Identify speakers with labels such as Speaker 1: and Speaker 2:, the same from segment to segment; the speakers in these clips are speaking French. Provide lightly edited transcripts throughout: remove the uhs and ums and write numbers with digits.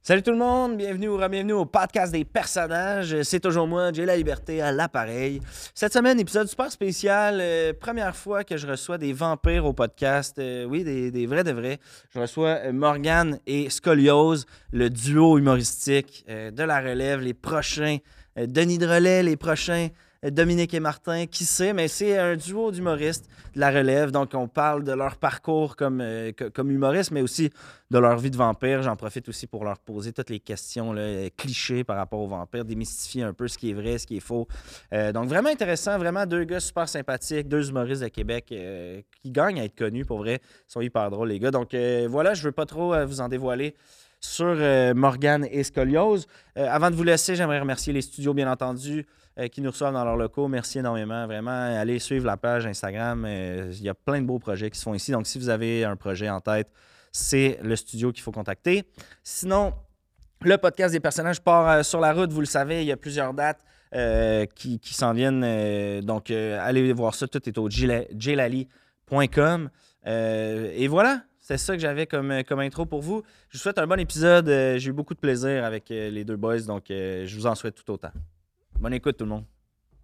Speaker 1: Salut tout le monde, bienvenue ou re-bienvenue au podcast des personnages. C'est toujours moi, Jay La Liberté, à l'appareil. Cette semaine, épisode super spécial. Première fois que je reçois des vampires au podcast. Oui, des vrais de vrais. Je reçois Morgane et Scoliose, le duo humoristique de la relève. Les prochains Denis Drolet, les prochains Dominique et Martin, qui sait, mais c'est un duo d'humoristes de la relève. Donc, on parle de leur parcours comme humoriste, mais aussi de leur vie de vampire. J'en profite aussi pour leur poser toutes les questions là, clichés par rapport aux vampires, démystifier un peu ce qui est vrai, ce qui est faux. Donc, vraiment intéressant. Vraiment, deux gars super sympathiques, deux humoristes de Québec qui gagnent à être connus, pour vrai. Ils sont hyper drôles, les gars. Donc, voilà, je veux pas trop vous en dévoiler sur Morgane et Scoliose. Avant de vous laisser, j'aimerais remercier les studios, bien entendu, qui nous reçoivent dans leurs locaux. Merci énormément. Vraiment, allez suivre la page Instagram. Il y a plein de beaux projets qui se font ici. Donc, si vous avez un projet en tête, c'est le studio qu'il faut contacter. Sinon, le podcast des personnages part sur la route. Vous le savez, il y a plusieurs dates qui s'en viennent. Donc, allez voir ça. Tout est au jlali.com. Et voilà. C'est ça que j'avais comme intro pour vous. Je vous souhaite un bon épisode. J'ai eu beaucoup de plaisir avec les deux boys, donc je vous en souhaite tout autant. Bonne écoute, tout le monde.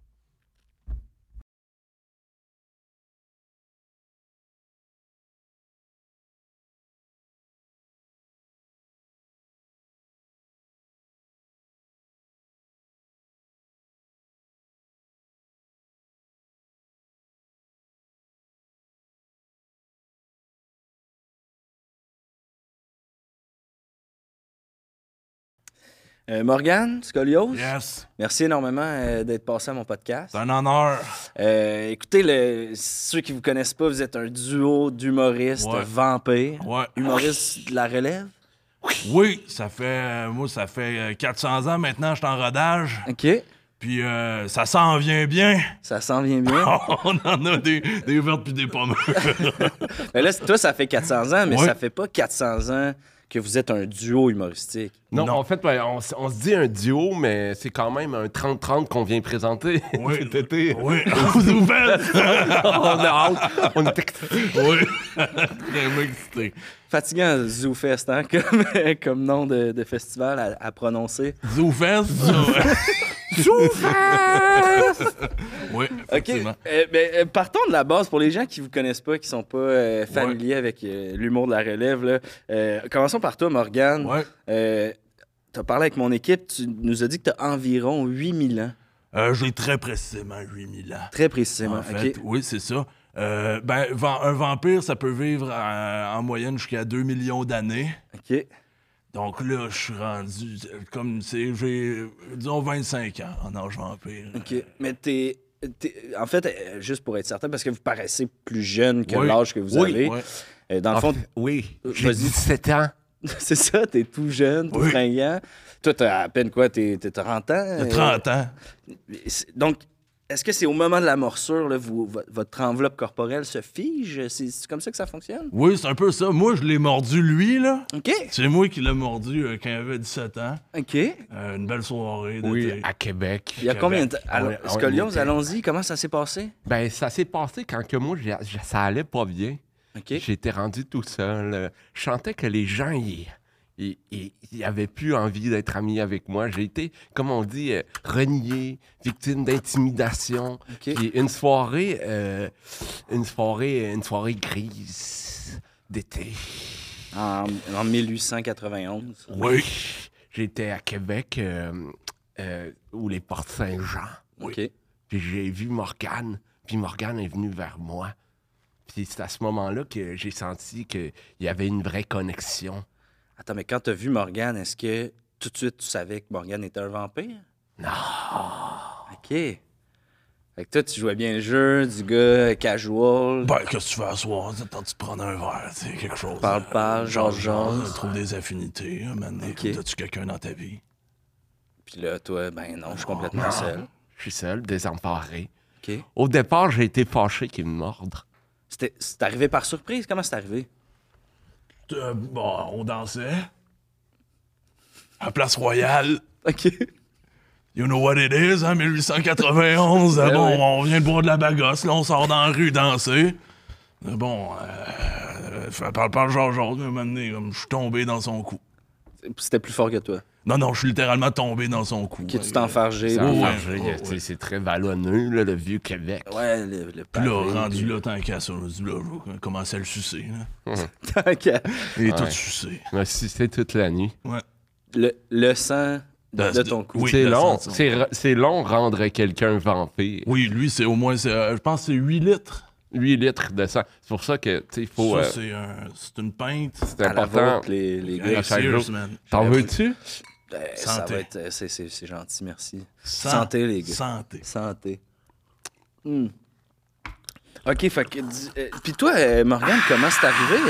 Speaker 1: Morgane, Scoliose,
Speaker 2: Yes.
Speaker 1: merci énormément d'être passé à mon podcast.
Speaker 2: C'est un honneur.
Speaker 1: Écoutez, ceux qui ne vous connaissent pas, vous êtes un duo d'humoristes vampires,
Speaker 2: Ouais.
Speaker 1: humoristes de la relève.
Speaker 2: Oui, ça fait 400 ans maintenant, je suis en rodage.
Speaker 1: OK,
Speaker 2: Puis ça s'en vient bien.
Speaker 1: ça s'en vient bien.
Speaker 2: On en a des vertes puis des pommes.
Speaker 1: Mais là, toi, ça fait 400 ans, mais
Speaker 2: Ouais.
Speaker 1: ça fait pas 400 ans que vous êtes un duo humoristique.
Speaker 3: Non, en fait, on se dit un duo, mais c'est quand même un 30-30 qu'on vient présenter
Speaker 2: Oui.
Speaker 3: cet été.
Speaker 2: Oui, vous nous faites.
Speaker 3: On a hâte. On est excités.
Speaker 2: Oui, très excité.
Speaker 1: Fatigant, ZooFest, hein, comme nom de festival à prononcer.
Speaker 2: Zoufest. Oui,
Speaker 1: OK.
Speaker 2: effectivement.
Speaker 1: Partons de la base. Pour les gens qui ne vous connaissent pas, qui ne sont pas familiers avec l'humour de la relève, là, commençons par toi, Morgane.
Speaker 2: Ouais.
Speaker 1: Tu as parlé avec mon équipe. Tu nous as dit que tu as environ 8000 ans.
Speaker 2: J'ai très précisément 8000 ans.
Speaker 1: Très précisément.
Speaker 2: En fait,
Speaker 1: OK.
Speaker 2: oui, c'est ça. Un vampire, ça peut vivre en moyenne jusqu'à 2 millions d'années.
Speaker 1: OK.
Speaker 2: Donc là, je suis rendu j'ai, disons, 25 ans en âge vampire.
Speaker 1: OK. Mais en fait, juste pour être certain, parce que vous paraissez plus jeune que
Speaker 2: Oui.
Speaker 1: l'âge que vous
Speaker 2: Oui,
Speaker 1: avez.
Speaker 2: ouais.
Speaker 1: Dans le fond,
Speaker 3: Oui, j'ai
Speaker 1: Vas-y.
Speaker 3: 17 ans.
Speaker 1: c'est ça, t'es tout jeune, tout
Speaker 2: Oui.
Speaker 1: fringant. Toi, t'as à peine quoi? T'es 30 ans?
Speaker 2: J'ai 30 ans.
Speaker 1: Donc, est-ce que c'est au moment de la morsure, là, votre enveloppe corporelle se fige? C'est comme ça que ça fonctionne?
Speaker 2: Oui, c'est un peu ça. Moi, je l'ai mordu, lui, là.
Speaker 1: OK.
Speaker 2: C'est moi qui l'ai mordu quand il avait 17 ans.
Speaker 1: OK.
Speaker 2: Une belle soirée
Speaker 3: Oui,
Speaker 2: d'été.
Speaker 3: à Québec.
Speaker 1: Il y a combien de temps? Alors,
Speaker 3: Ouais,
Speaker 1: Scoliose,
Speaker 3: on était-
Speaker 1: allons-y. Comment ça s'est passé?
Speaker 3: Ben, ça s'est passé quand que moi, ça allait pas bien.
Speaker 1: OK.
Speaker 3: J'étais rendu tout seul. Je sentais que les gens, ils avaient plus envie d'être amis avec moi. J'ai été, comme on dit, renié, victime d'intimidation.
Speaker 1: OK.
Speaker 3: Puis une soirée grise d'été.
Speaker 1: En 1891.
Speaker 2: Oui.
Speaker 3: J'étais à Québec, où les portes Saint-Jean.
Speaker 1: OK.
Speaker 3: Puis j'ai vu Morgane. Puis Morgane est venue vers moi. Puis c'est à ce moment-là que j'ai senti qu'il y avait une vraie connexion.
Speaker 1: Attends, mais quand t'as vu Morgane, est-ce que tout de suite tu savais que Morgane était un vampire?
Speaker 3: Non!
Speaker 1: OK. Fait que toi, tu jouais bien le jeu, du gars casual.
Speaker 2: Ben, qu'est-ce que tu fais à soir? T'as de prendre un verre, tu sais, quelque chose.
Speaker 1: Parle, jase.
Speaker 2: Trouve des affinités. Maintenant,
Speaker 1: Ok.
Speaker 2: t'as-tu quelqu'un dans ta vie?
Speaker 1: Puis là, toi, ben non, je suis complètement seul.
Speaker 3: Je suis seul, désemparé.
Speaker 1: OK.
Speaker 3: Au départ, j'ai été fâché qu'il me morde.
Speaker 1: C'est arrivé par surprise? Comment c'est arrivé?
Speaker 2: Bon, on dansait. À Place Royale.
Speaker 1: OK.
Speaker 2: You know what it is, hein, 1891.
Speaker 1: Ben
Speaker 2: Bon,
Speaker 1: oui.
Speaker 2: on vient de boire de la bagosse, là, on sort dans la rue danser. Bon, parle genre, un moment donné, comme je suis tombé dans son cou.
Speaker 1: c'était plus fort que toi.
Speaker 2: Non, je suis littéralement tombé dans son cou.
Speaker 1: Que tu t'es enfargé.
Speaker 3: C'est
Speaker 1: puis-
Speaker 3: enfargé,
Speaker 2: ouais.
Speaker 3: tu sais, c'est très vallonneux, là, le vieux Québec.
Speaker 1: Ouais, le
Speaker 2: Puis là,
Speaker 1: pavé,
Speaker 2: rendu
Speaker 1: puis-
Speaker 2: là, tant qu'à ça, je dis, là, je vais commencer à le sucer. Là.
Speaker 1: Tant qu'à-
Speaker 2: Et tout
Speaker 3: Ouais.
Speaker 2: sucé.
Speaker 3: Je me suis sucé toute la nuit.
Speaker 2: Ouais.
Speaker 1: le sang de ton cou.
Speaker 2: Oui,
Speaker 3: c'est
Speaker 2: le
Speaker 3: long,
Speaker 2: sang,
Speaker 3: c'est long rendre quelqu'un vampire.
Speaker 2: Oui, lui, c'est au moins, je pense que c'est 8 litres.
Speaker 3: 8 litres de sang. C'est pour ça que, tu sais, il faut...
Speaker 2: Ça, c'est une pinte.
Speaker 3: c'est
Speaker 1: À la
Speaker 3: important.
Speaker 1: vôtre, les gars.
Speaker 2: Hey,
Speaker 3: chaque
Speaker 2: serious,
Speaker 3: jour.
Speaker 2: man.
Speaker 3: T'en veux-tu?
Speaker 1: Ça
Speaker 2: Santé.
Speaker 1: va être. C'est gentil, merci.
Speaker 2: San-
Speaker 1: Santé, les gars.
Speaker 2: Santé.
Speaker 1: Santé. Ok, fait que. Puis toi, Morgane, comment c'est arrivé?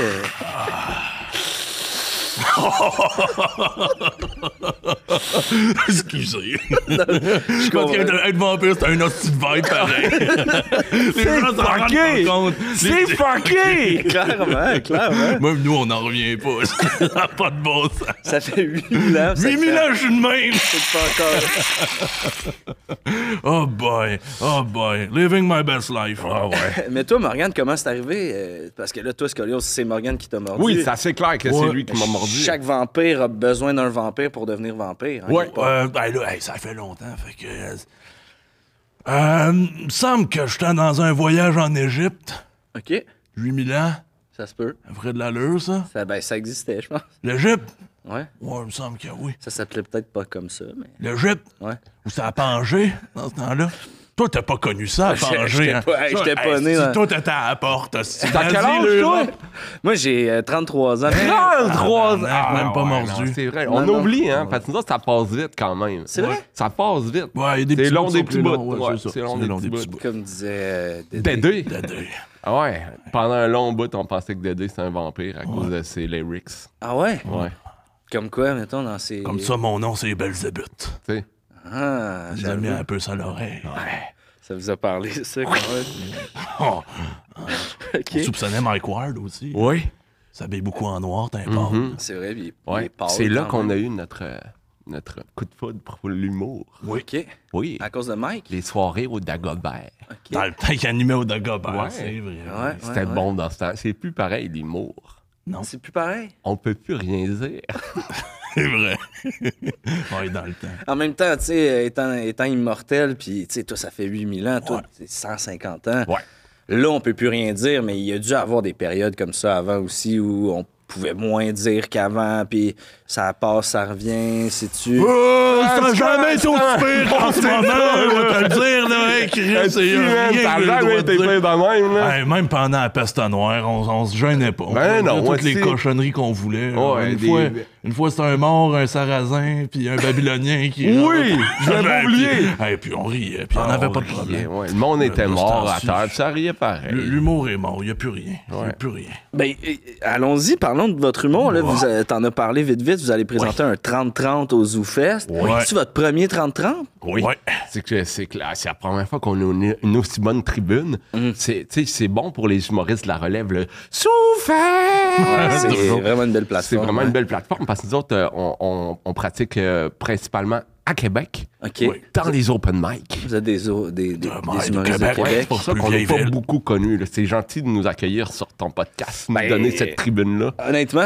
Speaker 2: Excusez.
Speaker 1: Je
Speaker 2: Parce qu'être vampire, c'est un hostie de vibe pareil. Les gens s'en rendent
Speaker 3: fucké!
Speaker 2: pas compte.
Speaker 3: C'est fucké!
Speaker 1: Clairement.
Speaker 2: Même nous, on n'en revient pas. Ça n'a pas de bon sens.
Speaker 1: Ça fait 8000 ans.
Speaker 2: 8000 ans, je suis de même.
Speaker 1: C'est pas encore.
Speaker 2: Oh boy. Living my best life.
Speaker 3: Ah ouais.
Speaker 1: Mais toi, Morgane, comment c'est arrivé? Parce que là, toi, Scolios, c'est Morgane qui t'a mordu.
Speaker 3: Oui, c'est assez clair que c'est
Speaker 2: Ouais.
Speaker 3: lui qui m'a mordu.
Speaker 1: Chaque vampire a besoin d'un vampire pour devenir vampire. hein,
Speaker 3: Ouais.
Speaker 1: quelque part.
Speaker 2: Ben là, ça fait longtemps. Fait que. Il me semble que j'étais dans un voyage en Égypte.
Speaker 1: OK,
Speaker 2: 8000 ans.
Speaker 1: ça se peut.
Speaker 2: Ça ferait de l'allure, ça.
Speaker 1: Ça existait, je pense.
Speaker 2: L'Égypte?
Speaker 1: Ouais.
Speaker 2: Ouais, il me semble que oui.
Speaker 1: Ça s'appelait peut-être pas comme ça, mais.
Speaker 2: L'Égypte?
Speaker 1: Ouais.
Speaker 2: Ou c'est à Pangée, dans ce temps-là? Toi, t'as pas connu ça, à Pangée,
Speaker 1: J'étais
Speaker 2: hein?
Speaker 1: pas- j'étais
Speaker 2: Ça,
Speaker 1: pas né
Speaker 2: si
Speaker 1: dans-
Speaker 2: toi, t'étais à la porte,
Speaker 3: T'as quel âge, toi?
Speaker 1: Moi, j'ai 33 ans.
Speaker 3: 33 ans!
Speaker 2: même pas
Speaker 3: ouais,
Speaker 2: mordu.
Speaker 3: non, c'est vrai.
Speaker 1: Non,
Speaker 3: On
Speaker 1: non.
Speaker 3: oublie, hein, parce que nous autres, ça passe vite quand même.
Speaker 1: C'est vrai?
Speaker 3: Ça passe vite.
Speaker 2: Ouais, il y a des
Speaker 3: C'est
Speaker 2: petits
Speaker 3: long
Speaker 2: bouts
Speaker 3: des
Speaker 2: qui sont
Speaker 3: petits
Speaker 2: plus
Speaker 3: bouts.
Speaker 2: longs,
Speaker 3: Ouais,
Speaker 2: c'est ça.
Speaker 3: c'est long des petits bouts.
Speaker 1: Comme disait
Speaker 3: Dédé.
Speaker 2: Dédé.
Speaker 3: Ah ouais. Pendant un long bout, on pensait que Dédé, c'était un vampire à cause de ses lyrics.
Speaker 1: Ah ouais?
Speaker 3: Ouais.
Speaker 1: Comme quoi, mettons, dans ces...
Speaker 2: Comme ça, mon nom, c'est Belzébuth.
Speaker 3: Tu sais.
Speaker 1: Ah,
Speaker 2: J'ai mis un peu ça à l'oreille.
Speaker 1: ça vous a parlé, ça, quand même.
Speaker 2: Oh, on
Speaker 1: OK.
Speaker 2: soupçonnait Mike Ward aussi.
Speaker 3: Oui.
Speaker 2: Ça s'habille beaucoup en noir, t'es pas.
Speaker 1: C'est vrai, puis
Speaker 3: Ouais.
Speaker 1: il est pâle
Speaker 3: C'est là
Speaker 1: quand
Speaker 3: qu'on
Speaker 1: même.
Speaker 3: a eu notre coup de foudre pour l'humour.
Speaker 1: OK.
Speaker 3: Oui.
Speaker 1: À cause de Mike?
Speaker 3: Les soirées au Dagobert.
Speaker 1: OK.
Speaker 2: Dans le temps qu'il animait au Dagobert,
Speaker 3: Ouais.
Speaker 2: c'est vrai.
Speaker 1: Ouais.
Speaker 3: C'était bon dans ce temps. C'est plus pareil, l'humour.
Speaker 2: Non,
Speaker 1: C'est plus pareil.
Speaker 3: On peut plus rien dire.
Speaker 2: c'est vrai. Ouais, dans le temps.
Speaker 1: En même temps, tu sais, étant immortel, puis, tu sais, toi, ça fait 8000 ans, toi,
Speaker 2: Ouais.
Speaker 1: c'est 150 ans.
Speaker 3: Ouais.
Speaker 1: Là, on peut plus rien dire, mais il y a dû avoir des périodes comme ça avant aussi où on pouvait moins dire qu'avant, puis ça passe, ça revient, sais-tu?
Speaker 2: Ça n'a jamais été aussi pire en ce moment, on va te le dire, là. Hey, Chris, c'est rien
Speaker 3: Ça a
Speaker 2: que j'ai le
Speaker 3: jamais
Speaker 2: droit de
Speaker 3: été
Speaker 2: dire.
Speaker 3: fait de même, là.
Speaker 2: Hey, même pendant la peste noire, on se gênait pas. On
Speaker 3: Ben
Speaker 2: pouvait
Speaker 3: non,
Speaker 2: dire
Speaker 3: moi
Speaker 2: toutes les
Speaker 3: aussi.
Speaker 2: cochonneries qu'on voulait.
Speaker 3: Ouais,
Speaker 2: Une fois, c'était un mort, un sarrasin, puis un babylonien qui...
Speaker 3: Oui, je l'avais
Speaker 2: Ben,
Speaker 3: oublié.
Speaker 2: puis- hey, puis on riait, puis on n'avait pas de problème.
Speaker 3: Ouais, le monde était
Speaker 2: de ce
Speaker 3: mort à
Speaker 2: temps-ci,
Speaker 3: terre, puis ça riait pareil.
Speaker 2: L'humour est mort, il n'y a plus rien. Il n'y a
Speaker 3: Ouais.
Speaker 2: plus rien.
Speaker 1: Ben, allons-y, parlons de votre humour. Là. T'en as parlé vite, vous allez présenter un 30-30 au ZooFest.
Speaker 2: Ouais.
Speaker 1: C'est-tu votre premier 30-30?
Speaker 3: Oui.
Speaker 2: Ouais.
Speaker 3: C'est la première fois qu'on a une aussi bonne tribune. C'est bon pour les humoristes de la relève. Le souffert!
Speaker 1: C'est
Speaker 2: toujours.
Speaker 1: vraiment une belle
Speaker 3: C'est
Speaker 1: plateforme.
Speaker 3: vraiment
Speaker 1: hein.
Speaker 3: une belle plateforme parce que nous autres, on pratique principalement à Québec,
Speaker 1: OK.
Speaker 2: Oui.
Speaker 3: dans les open mic.
Speaker 1: Vous êtes des
Speaker 2: de
Speaker 1: humoristes de
Speaker 2: Québec.
Speaker 1: Québec.
Speaker 2: Ouais,
Speaker 3: C'est pour ça
Speaker 2: plus
Speaker 3: qu'on n'est
Speaker 2: vieille
Speaker 3: pas
Speaker 2: ville.
Speaker 3: beaucoup connus. là. C'est gentil de nous accueillir sur ton podcast, nous
Speaker 1: Ben,
Speaker 3: donner cette tribune-là.
Speaker 1: Honnêtement,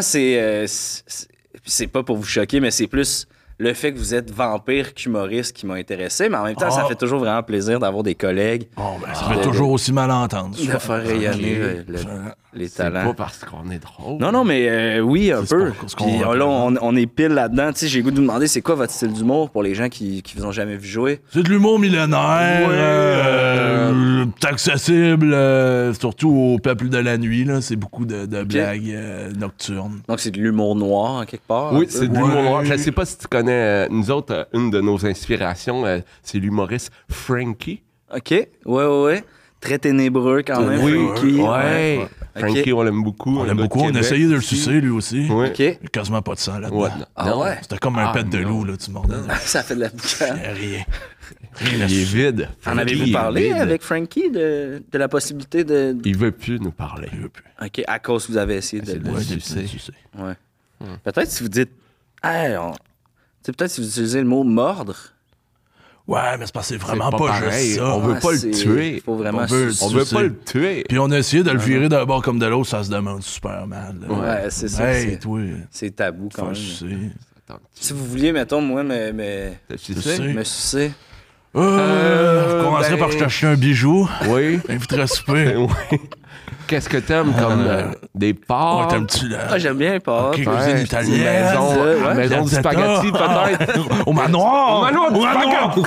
Speaker 1: c'est pas pour vous choquer, mais c'est plus le fait que vous êtes vampire qu'humoriste qui m'a intéressé. Mais en même temps, ça
Speaker 2: Ah.
Speaker 1: fait toujours vraiment plaisir d'avoir des collègues,
Speaker 2: Bon, ben, ça fait toujours aussi mal entendre.
Speaker 1: de faire rayonner les
Speaker 3: C'est
Speaker 1: talents.
Speaker 3: pas parce qu'on est drôle.
Speaker 1: Non, mais oui, un
Speaker 2: C'est
Speaker 1: peu.
Speaker 2: ce qu'on
Speaker 1: Puis
Speaker 2: représente.
Speaker 1: là, on est pile là-dedans. Tu sais, j'ai le goût de vous demander, c'est quoi votre style d'humour pour les gens qui vous ont jamais vu jouer?
Speaker 2: C'est de l'humour millénaire,
Speaker 1: Ouais.
Speaker 2: accessible, surtout au peuple de la nuit. Là. C'est beaucoup de blagues nocturnes.
Speaker 1: Donc, c'est de l'humour noir, en quelque part.
Speaker 3: Oui,
Speaker 1: un peu.
Speaker 3: c'est de l'humour
Speaker 2: Ouais.
Speaker 3: noir. Je sais pas si tu connais, nous autres, une de nos inspirations, c'est l'humoriste Frankie.
Speaker 1: OK. Ouais. Très ténébreux quand même.
Speaker 3: Oui,
Speaker 1: Frankie.
Speaker 3: ouais. Frankie, on l'aime beaucoup.
Speaker 2: On
Speaker 3: un
Speaker 2: l'aime
Speaker 3: gars de
Speaker 2: beaucoup. On a
Speaker 3: Québec
Speaker 2: essayé de le
Speaker 3: aussi.
Speaker 2: sucer, lui aussi.
Speaker 3: Oui.
Speaker 1: OK.
Speaker 2: Il y a quasiment pas de sang là-dedans.
Speaker 3: Ouais.
Speaker 1: Ah
Speaker 3: Non.
Speaker 1: ouais?
Speaker 2: C'était comme un
Speaker 3: Ah,
Speaker 2: pet de
Speaker 3: non.
Speaker 2: loup, là, tu mordais.
Speaker 1: Ça fait de la boucane.
Speaker 2: Rien.
Speaker 3: Il est vide.
Speaker 1: En
Speaker 3: Frankie
Speaker 1: avez-vous
Speaker 3: est
Speaker 1: parlé
Speaker 3: vide.
Speaker 1: avec Frankie de la possibilité de...
Speaker 3: Il veut plus nous parler.
Speaker 2: Il veut plus.
Speaker 1: OK, à cause que vous avez essayé de...
Speaker 3: C'est de
Speaker 2: Ouais,
Speaker 3: le
Speaker 2: tu
Speaker 3: sucer.
Speaker 2: sais.
Speaker 1: Ouais. Peut-être si vous dites... Hey, tu sais, peut-être si vous utilisez le mot mordre.
Speaker 2: Ouais, mais c'est parce que c'est
Speaker 3: C'est
Speaker 2: vraiment pas
Speaker 3: pareil.
Speaker 2: juste ça.
Speaker 3: On veut pas le tuer.
Speaker 1: Faut vraiment...
Speaker 2: On veut-
Speaker 3: On veut
Speaker 2: sais.
Speaker 3: pas le tuer.
Speaker 2: Puis on a essayé de le virer d'un bord comme de l'autre, ça se demande super mal. là.
Speaker 1: Ouais, c'est ça.
Speaker 2: Hey,
Speaker 1: c'est-
Speaker 2: toi,
Speaker 1: C'est tabou quand
Speaker 2: faut
Speaker 1: même.
Speaker 2: sucer.
Speaker 3: tente.
Speaker 1: Si vous vouliez, mettons, moi,
Speaker 3: Tu
Speaker 2: sais.
Speaker 3: sais?
Speaker 1: me sucer.
Speaker 2: Je commencerai par t'acheter un bijou.
Speaker 3: Oui.
Speaker 2: Inviterai à souper.
Speaker 3: Oui. Qu'est-ce que t'aimes comme des
Speaker 2: Oh,
Speaker 3: pâtes?
Speaker 2: t'aimes-tu là?
Speaker 1: Ah, j'aime bien les pâtes.
Speaker 2: Ok,
Speaker 3: Ouais,
Speaker 2: cuisine
Speaker 3: une
Speaker 2: italienne.
Speaker 3: maison,
Speaker 1: ouais.
Speaker 3: maison du
Speaker 2: Piazzetta.
Speaker 3: spaghetti, peut-être.
Speaker 2: Au manoir!
Speaker 3: Au manoir du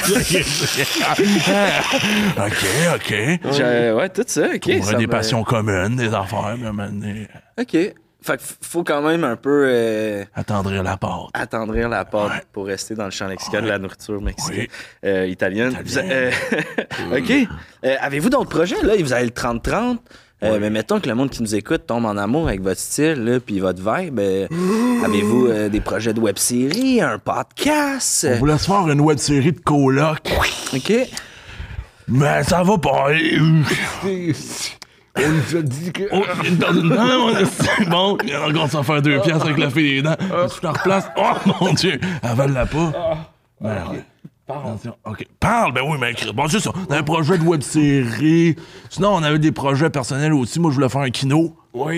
Speaker 2: OK.
Speaker 1: Ouais, tout ça, OK.
Speaker 2: On
Speaker 1: ça
Speaker 2: aurait des
Speaker 1: me-
Speaker 2: passions communes, des affaires, mais maintenant,
Speaker 1: OK. Fait que faut quand même un peu
Speaker 2: attendrir la pâte.
Speaker 1: attendrir la pâte
Speaker 2: Ouais.
Speaker 1: pour rester dans le champ lexical de la nourriture mexicaine.
Speaker 2: Oui.
Speaker 1: Italienne. OK. Avez-vous d'autres projets, là? Vous avez le 30-30. Mais mettons que le monde qui nous écoute tombe en amour avec votre style, là, puis votre vibe. Avez-vous des projets de web-série, un podcast?
Speaker 2: On voulait se faire une web série de coloc,
Speaker 1: OK.
Speaker 2: mais ça va pas.
Speaker 3: On nous a dit que...
Speaker 2: Non, c'est bon. Il y a encore ça faire 2 piastres avec la fille des dents. Tu te replaces. Oh mon Dieu, avale-la pas. Ben, attention. OK. Parle, ben oui, mais bon, c'est ça. On a un projet de web série. Sinon, on avait des projets personnels aussi. Moi, je voulais faire un kino.
Speaker 3: Oui.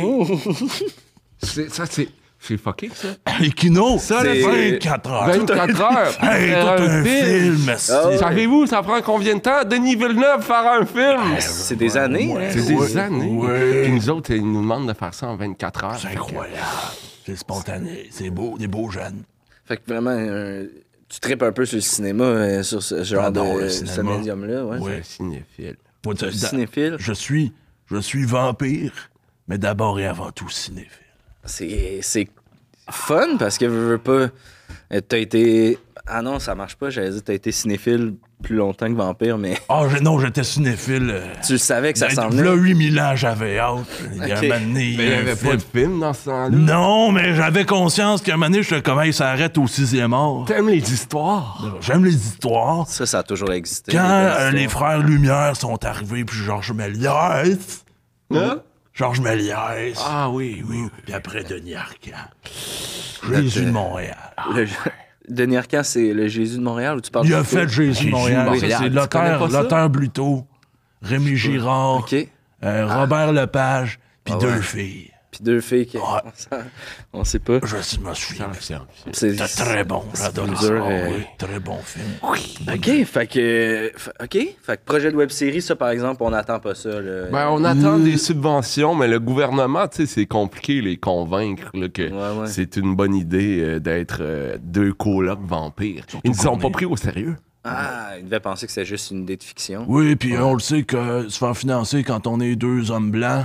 Speaker 3: C'est fucké, ça.
Speaker 2: Un kino,
Speaker 3: Ça,
Speaker 1: là,
Speaker 2: c'est 24 heures.
Speaker 3: 24 heures.
Speaker 2: Hey,
Speaker 3: Faire
Speaker 2: tout un film, merci.
Speaker 3: Savez-vous, ça prend combien de temps? Denis Villeneuve faire un film?
Speaker 1: C'est des années.
Speaker 2: Ouais.
Speaker 1: hein.
Speaker 3: C'est
Speaker 2: Ouais.
Speaker 3: des années.
Speaker 2: Ouais.
Speaker 3: Puis nous autres, ils nous demandent de faire ça en 24 heures.
Speaker 2: C'est incroyable. C'est spontané. C'est beau, des beaux jeunes.
Speaker 1: Fait que vraiment, tu tripes un peu sur le cinéma, sur ce genre
Speaker 2: J'adore
Speaker 1: de
Speaker 2: le
Speaker 1: ce
Speaker 2: cinéma.
Speaker 1: médium-là. Ouais.
Speaker 2: Ouais.
Speaker 3: Un cinéphile.
Speaker 2: Moi,
Speaker 1: Cinéphile.
Speaker 2: je suis vampire, mais d'abord et avant tout cinéphile.
Speaker 1: C'est fun parce que veux pas. T'as été. Ah non, ça marche pas. J'allais dire, t'as été cinéphile plus longtemps que vampire, mais
Speaker 2: Ah, non, j'étais cinéphile.
Speaker 1: tu le savais que ça s'en
Speaker 2: Là,
Speaker 1: venait.
Speaker 2: 8000 ans, j'avais hâte. Il y a un
Speaker 1: Ok.
Speaker 2: moment donné,
Speaker 3: Mais il n'y avait pas de film dans ce temps-là.
Speaker 2: Non, mais j'avais conscience qu'à un moment donné, j'étais comme, hey, ça arrête au 6e art.
Speaker 3: T'aimes les histoires?
Speaker 2: J'aime les histoires.
Speaker 1: Ça a toujours existé.
Speaker 2: Quand
Speaker 1: les belles
Speaker 2: les
Speaker 1: histoires.
Speaker 2: frères Lumière sont arrivés, puis Georges Méliès.
Speaker 3: Hein?
Speaker 2: Georges Méliès.
Speaker 3: Ah oui, oui.
Speaker 2: Puis après, Denis Arcand. Jésus de Montréal.
Speaker 1: Denis Arcand, c'est le Jésus de Montréal ou tu parles
Speaker 2: Il a
Speaker 1: du
Speaker 2: fait
Speaker 1: film?
Speaker 2: Jésus de Montréal.
Speaker 3: Montréal.
Speaker 2: Ça, c'est
Speaker 3: Tu connais pas ça?
Speaker 2: l'auteur Bluteau, Rémi Girard,
Speaker 1: OK.
Speaker 2: Robert Lepage, puis
Speaker 1: Ah
Speaker 2: 2
Speaker 1: ouais.
Speaker 2: filles.
Speaker 1: Puis 2 filles qui. On sait pas.
Speaker 2: Je me souviens.
Speaker 1: C'est
Speaker 2: C'était très bon. J'adore ça.
Speaker 1: dur,
Speaker 2: Oui, très bon film.
Speaker 1: OK, fait que projet de web-série, ça, par exemple, on n'attend pas ça. Là.
Speaker 3: Ben, on attend des subventions, mais le gouvernement, tu sais, c'est compliqué les convaincre là, que
Speaker 1: Ouais.
Speaker 3: c'est une bonne idée d'être 2 colocs vampires. Ils ne sont
Speaker 2: qu'on
Speaker 3: pas
Speaker 2: est-
Speaker 3: pris au sérieux.
Speaker 1: Ah, il devait penser que c'était juste une idée de fiction.
Speaker 2: Oui, puis on le sait que se faire financer quand on est 2 hommes blancs.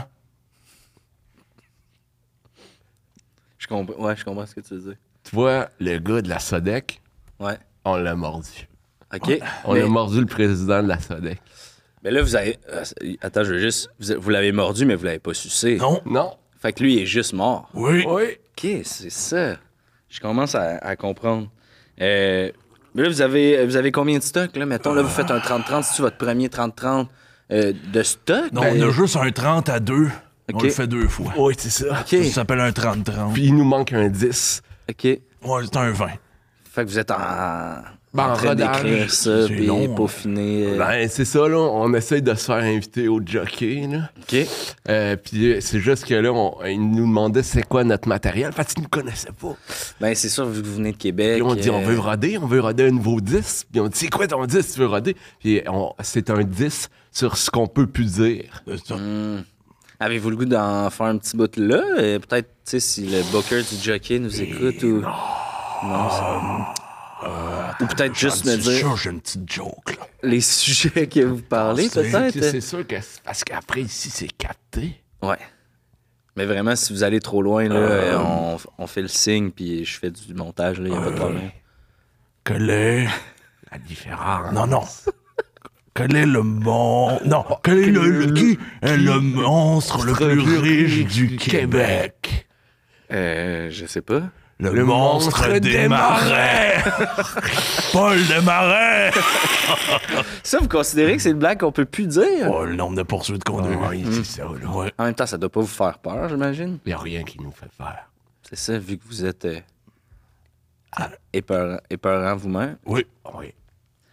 Speaker 1: Je comprends ce que tu veux dire.
Speaker 3: Tu vois, le gars de la SODEC,
Speaker 1: Ouais.
Speaker 3: on l'a mordu.
Speaker 1: OK.
Speaker 3: On a mordu le président de la SODEC.
Speaker 1: Mais là, vous avez. Attends, je veux juste. Vous l'avez mordu, mais vous l'avez pas sucé.
Speaker 2: Non?
Speaker 3: Non?
Speaker 1: Fait que lui, il est juste mort.
Speaker 2: Oui.
Speaker 3: Oui.
Speaker 1: OK, c'est ça. Je commence à comprendre. Mais là, vous avez combien de stocks, là? Mettons, là, vous faites un 30-30. C'est-tu votre premier 30-30 de stock?
Speaker 2: Non,
Speaker 1: Ben,
Speaker 2: on a juste un 30 à 2. On
Speaker 1: Ok.
Speaker 2: le fait 2 fois.
Speaker 3: Oui, c'est ça.
Speaker 1: OK.
Speaker 2: Ça s'appelle un 30-30.
Speaker 3: Puis il nous manque un 10.
Speaker 1: OK.
Speaker 2: Ouais, c'est un 20.
Speaker 1: Fait que vous êtes en
Speaker 3: en
Speaker 1: train
Speaker 3: rodage.
Speaker 1: d'écrire ça,
Speaker 2: C'est
Speaker 1: puis
Speaker 2: long,
Speaker 1: peaufiner.
Speaker 3: Ben, c'est ça, là. On essaye de se faire inviter au jockey, là.
Speaker 1: OK.
Speaker 3: Puis c'est juste que là, ils nous demandaient c'est quoi notre matériel. Parce qu'ils ne connaissaient pas.
Speaker 1: Ben, c'est sûr, vu que vous venez de Québec.
Speaker 3: Puis on dit, on veut roder un nouveau 10. Puis on dit, c'est quoi ton 10 tu veux roder? Puis c'est un 10 sur ce qu'on peut plus dire.
Speaker 2: C'est ça.
Speaker 1: Avez-vous le goût d'en faire un petit bout là? Peut-être, tu sais, si le booker du jockey nous écoute ou. Non, ou peut-être juste me dire
Speaker 2: J'ai une petite joke, là.
Speaker 1: les sujets que vous parlez,
Speaker 2: c'est-
Speaker 1: peut-être.
Speaker 3: C'est sûr que c'est parce qu'après, ici, c'est capté.
Speaker 1: Ouais. Mais vraiment, si vous allez trop loin, là, on fait le signe, puis je fais du montage, là, y a pas de problème.
Speaker 2: Quel est...
Speaker 3: La différence.
Speaker 2: Non. Quel est le monstre... Non, quel est qui est le monstre le plus riche du Québec?
Speaker 1: Je sais pas.
Speaker 2: Le monstre des marais! Paul Desmarais!
Speaker 1: Ça, vous considérez que c'est une blague qu'on peut plus dire?
Speaker 2: Oh, le nombre de poursuites qu'on a eu.
Speaker 3: Oui, c'est ça, là.
Speaker 2: Ouais.
Speaker 1: En même temps, ça doit pas vous faire peur, j'imagine.
Speaker 3: Il n'y a rien qui nous fait faire.
Speaker 1: C'est ça, vu que vous êtes épeurant vous-même.
Speaker 2: Oui.
Speaker 3: Oui.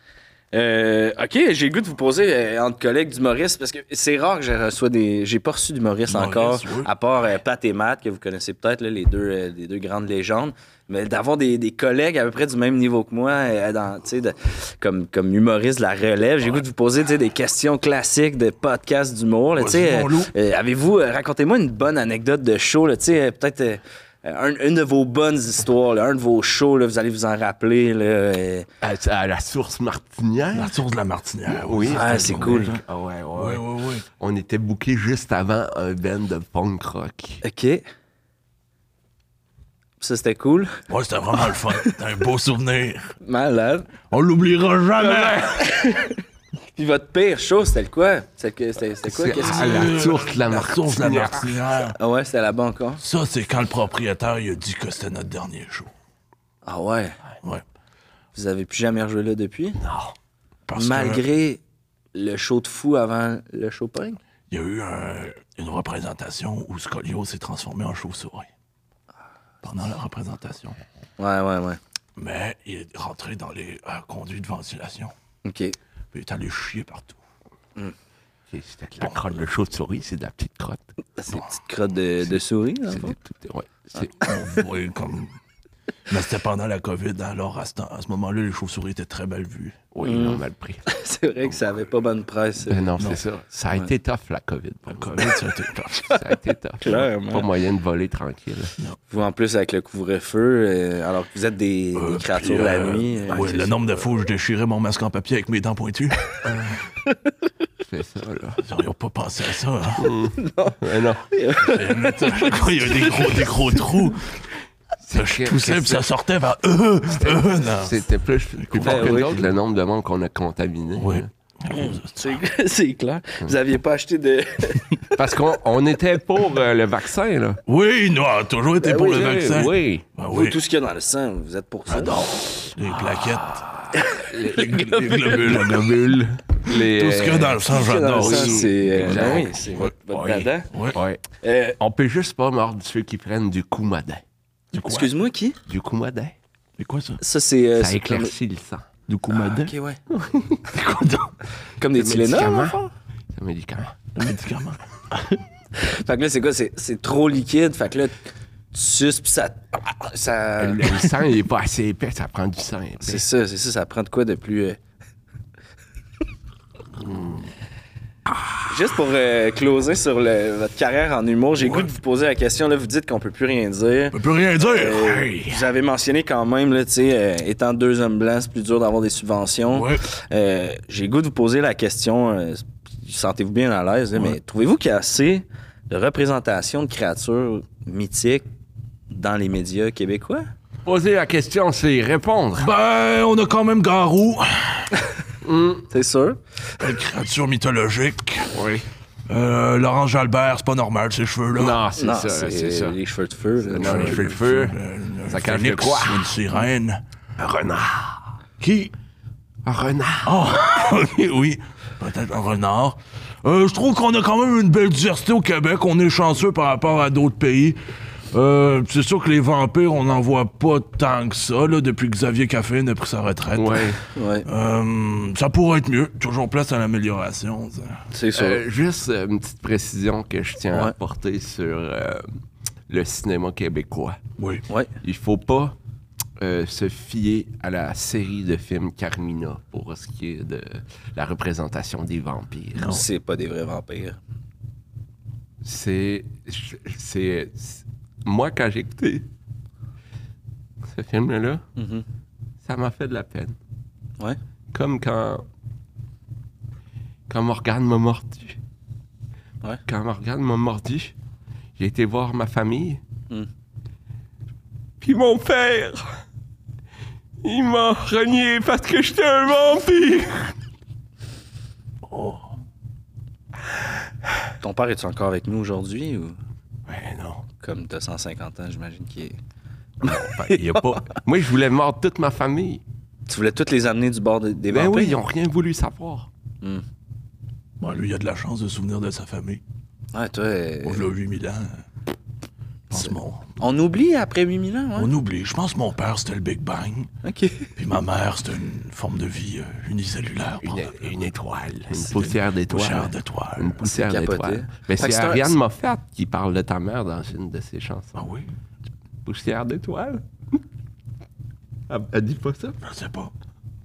Speaker 1: OK, j'ai le goût de vous poser entre collègues d'humoristes parce que c'est rare que je reçois des. J'ai pas reçu d'humoristes encore,
Speaker 2: oui.
Speaker 1: à part Pat et Matt, que vous connaissez peut-être, là, les deux grandes légendes. Mais d'avoir des collègues à peu près du même niveau que moi, comme humoriste de la relève, j'ai le goût de vous poser des questions classiques de podcasts d'humour. Là, avez-vous. Racontez-moi une bonne anecdote de show, là, peut-être. Une de vos bonnes histoires, là, un de vos shows, là, vous allez vous en rappeler. Là,
Speaker 3: À la source Martinière.
Speaker 2: La source de la Martinière.
Speaker 3: Oui,
Speaker 1: c'est cool.
Speaker 3: Ah ouais.
Speaker 2: Oui.
Speaker 3: On était bookés juste avant un band de punk rock.
Speaker 1: OK. Ça, c'était cool.
Speaker 2: Ouais, c'était vraiment le fun. C'était un beau souvenir.
Speaker 1: Malade.
Speaker 2: On l'oubliera jamais.
Speaker 1: Puis votre pire show, c'était le quoi? C'était quoi?
Speaker 3: À la source de la
Speaker 2: La source de la
Speaker 3: Martinière.
Speaker 2: Martinière.
Speaker 1: Ah ouais, c'était là-bas encore?
Speaker 2: Ça, c'est quand le propriétaire il a dit que c'était notre dernier show.
Speaker 1: Ah ouais?
Speaker 2: Ouais.
Speaker 1: Vous avez plus jamais rejoué là depuis?
Speaker 2: Non. Parce
Speaker 1: Malgré le show de fou avant le show punk?
Speaker 2: il y a eu une représentation où Scolio s'est transformé en chauve-souris. Pendant la représentation.
Speaker 1: Ouais.
Speaker 2: Mais il est rentré dans les conduits de ventilation.
Speaker 1: OK.
Speaker 2: Puis il est allé chier partout.
Speaker 3: C'était de la crotte de chauve-souris, c'est de la petite crotte.
Speaker 1: C'est une petite crotte de souris, dans le fond?
Speaker 2: On voit comme... Mais c'était pendant la COVID, alors à ce moment-là, les chauves-souris étaient très mal vues.
Speaker 3: Oui, ils l'ont mal pris.
Speaker 1: C'est vrai que ça avait pas bonne presse.
Speaker 3: Non, c'est ça. Ça a été tough, la COVID.
Speaker 2: La COVID, ça a été tough.
Speaker 3: Ça a été tough.
Speaker 1: Clairement.
Speaker 3: Pas moyen de voler tranquille.
Speaker 1: Vous, en plus, avec le couvre-feu, alors que vous êtes des créatures
Speaker 2: Puis,
Speaker 1: la nuit.
Speaker 2: oui, le nombre de fois où je déchirais mon masque en papier avec mes dents pointues.
Speaker 3: C'est ça, là.
Speaker 2: Ils n'auraient pas pensé à ça. Hein?
Speaker 3: Mais non.
Speaker 2: Il y avait des gros trous. Ça toussait puis ça sortait vers non.
Speaker 3: C'était plus fort que
Speaker 1: oui.
Speaker 3: d'autres, le nombre de monde qu'on a contaminé.
Speaker 2: Oui.
Speaker 1: C'est clair. Vous aviez pas acheté de...
Speaker 3: Parce qu'on était pour le vaccin, là.
Speaker 2: Oui, nous, on a toujours été pour le vaccin.
Speaker 3: Oui.
Speaker 2: Ben
Speaker 1: Vous,
Speaker 2: oui.
Speaker 1: tout ce qu'il y a dans le sang, vous êtes pour ça.
Speaker 2: J'adore. Les plaquettes. Les globules.
Speaker 3: Le globule.
Speaker 2: Tout ce qu'il y a dans le sang,
Speaker 1: Tout ce qu'il y a dans le
Speaker 2: j'adore.
Speaker 1: sang, c'est...
Speaker 3: Exact.
Speaker 1: oui, c'est votre dada.
Speaker 2: Oui.
Speaker 3: Ouais. On peut juste pas mordre ceux qui prennent du coumadin.
Speaker 1: Excuse-moi, qui?
Speaker 3: Du coumadin.
Speaker 2: C'est quoi ça?
Speaker 1: Ça, c'est...
Speaker 3: Ça
Speaker 1: c'est
Speaker 3: éclaircit le sang.
Speaker 2: Du coumadin?
Speaker 1: OK, ouais.
Speaker 2: C'est quoi donc?
Speaker 1: Comme des Tylenol,
Speaker 3: médicament.
Speaker 1: en fond?
Speaker 3: C'est un médicament.
Speaker 2: Le médicament.
Speaker 1: Fait que là, c'est quoi? C'est trop liquide. Fait que là, tu suces, puis ça...
Speaker 3: Le sang, il est pas assez épais, ça prend du sang épais.
Speaker 1: C'est ça. Ça prend de quoi de plus... Juste pour closer sur votre carrière en humour, j'ai le goût de vous poser la question. Là, vous dites qu'on peut plus rien dire.
Speaker 2: On peut plus rien dire. Hey.
Speaker 1: Vous avez mentionné quand même, là, étant deux hommes blancs, c'est plus dur d'avoir des subventions.
Speaker 2: Ouais.
Speaker 1: J'ai le goût de vous poser la question, sentez-vous bien à l'aise, là, mais trouvez-vous qu'il y a assez de représentation de créatures mythiques dans les médias québécois?
Speaker 3: Poser la question, c'est répondre.
Speaker 2: Ben, on a quand même Garou.
Speaker 1: C'est sûr.
Speaker 2: Une créature mythologique.
Speaker 3: Oui.
Speaker 2: Laurent Jalbert, c'est pas normal, ces cheveux-là.
Speaker 3: Non, c'est
Speaker 1: Non,
Speaker 3: ça, c'est ça.
Speaker 1: les cheveux de feu. Là.
Speaker 3: Non, les cheveux de feu. Ça cache de quoi?
Speaker 2: Une sirène.
Speaker 3: Un renard.
Speaker 2: Qui?
Speaker 3: Un renard.
Speaker 2: Oh, oui. Peut-être un renard. Je trouve qu'on a quand même une belle diversité au Québec. On est chanceux par rapport à d'autres pays. C'est sûr que les vampires, on n'en voit pas tant que ça, là, depuis que Xavier Caffin a pris sa retraite.
Speaker 3: Ouais.
Speaker 2: Ça pourrait être mieux. Toujours place à l'amélioration. Ça.
Speaker 1: C'est sûr.
Speaker 3: Juste une petite précision que je tiens à
Speaker 1: Ouais.
Speaker 3: apporter sur le cinéma québécois.
Speaker 2: Oui.
Speaker 1: Ouais.
Speaker 3: Il faut pas se fier à la série de films Carmina pour ce qui est de la représentation des vampires.
Speaker 2: Non.
Speaker 1: C'est pas des vrais vampires.
Speaker 3: C'est moi, quand j'ai écouté ce film-là, ça m'a fait de la peine.
Speaker 1: Ouais.
Speaker 3: Comme quand Morgane m'a mordu.
Speaker 1: Ouais.
Speaker 3: Quand Morgane m'a mordu, j'ai été voir ma famille. Puis mon père, il m'a renié parce que j'étais un vampire.
Speaker 1: Ton père, est-tu encore avec nous aujourd'hui ou
Speaker 3: Ouais, non.
Speaker 1: comme t'as 150 ans, j'imagine qu'il est...
Speaker 3: Il y a pas... Moi, je voulais mordre toute ma famille.
Speaker 1: Tu voulais toutes les amener du bord des
Speaker 3: Ben
Speaker 1: vampires?
Speaker 3: oui, ils ont rien voulu savoir.
Speaker 2: Bon, lui, il a de la chance de se souvenir de sa famille.
Speaker 1: Ouais, toi...
Speaker 2: Moi, je l'ai eu 8000 ans. pense
Speaker 1: On oublie après 8000 ans, ouais?
Speaker 2: on oublie. Je pense que mon père, c'était le Big Bang.
Speaker 1: OK.
Speaker 2: Puis ma mère, c'était une forme de vie unicellulaire.
Speaker 3: Une étoile. Une
Speaker 2: C'était
Speaker 3: poussière d'étoile.
Speaker 2: Poussière d'étoile.
Speaker 3: Une poussière
Speaker 1: C'est capoté.
Speaker 3: d'étoile. Mais
Speaker 1: Fait que
Speaker 3: c'est
Speaker 1: c'est un-
Speaker 3: Ariane Moffat qui parle de ta mère dans une de ses chansons.
Speaker 2: Ah oui?
Speaker 3: Poussière d'étoile? Elle dit pas ça?
Speaker 2: Je sais pas.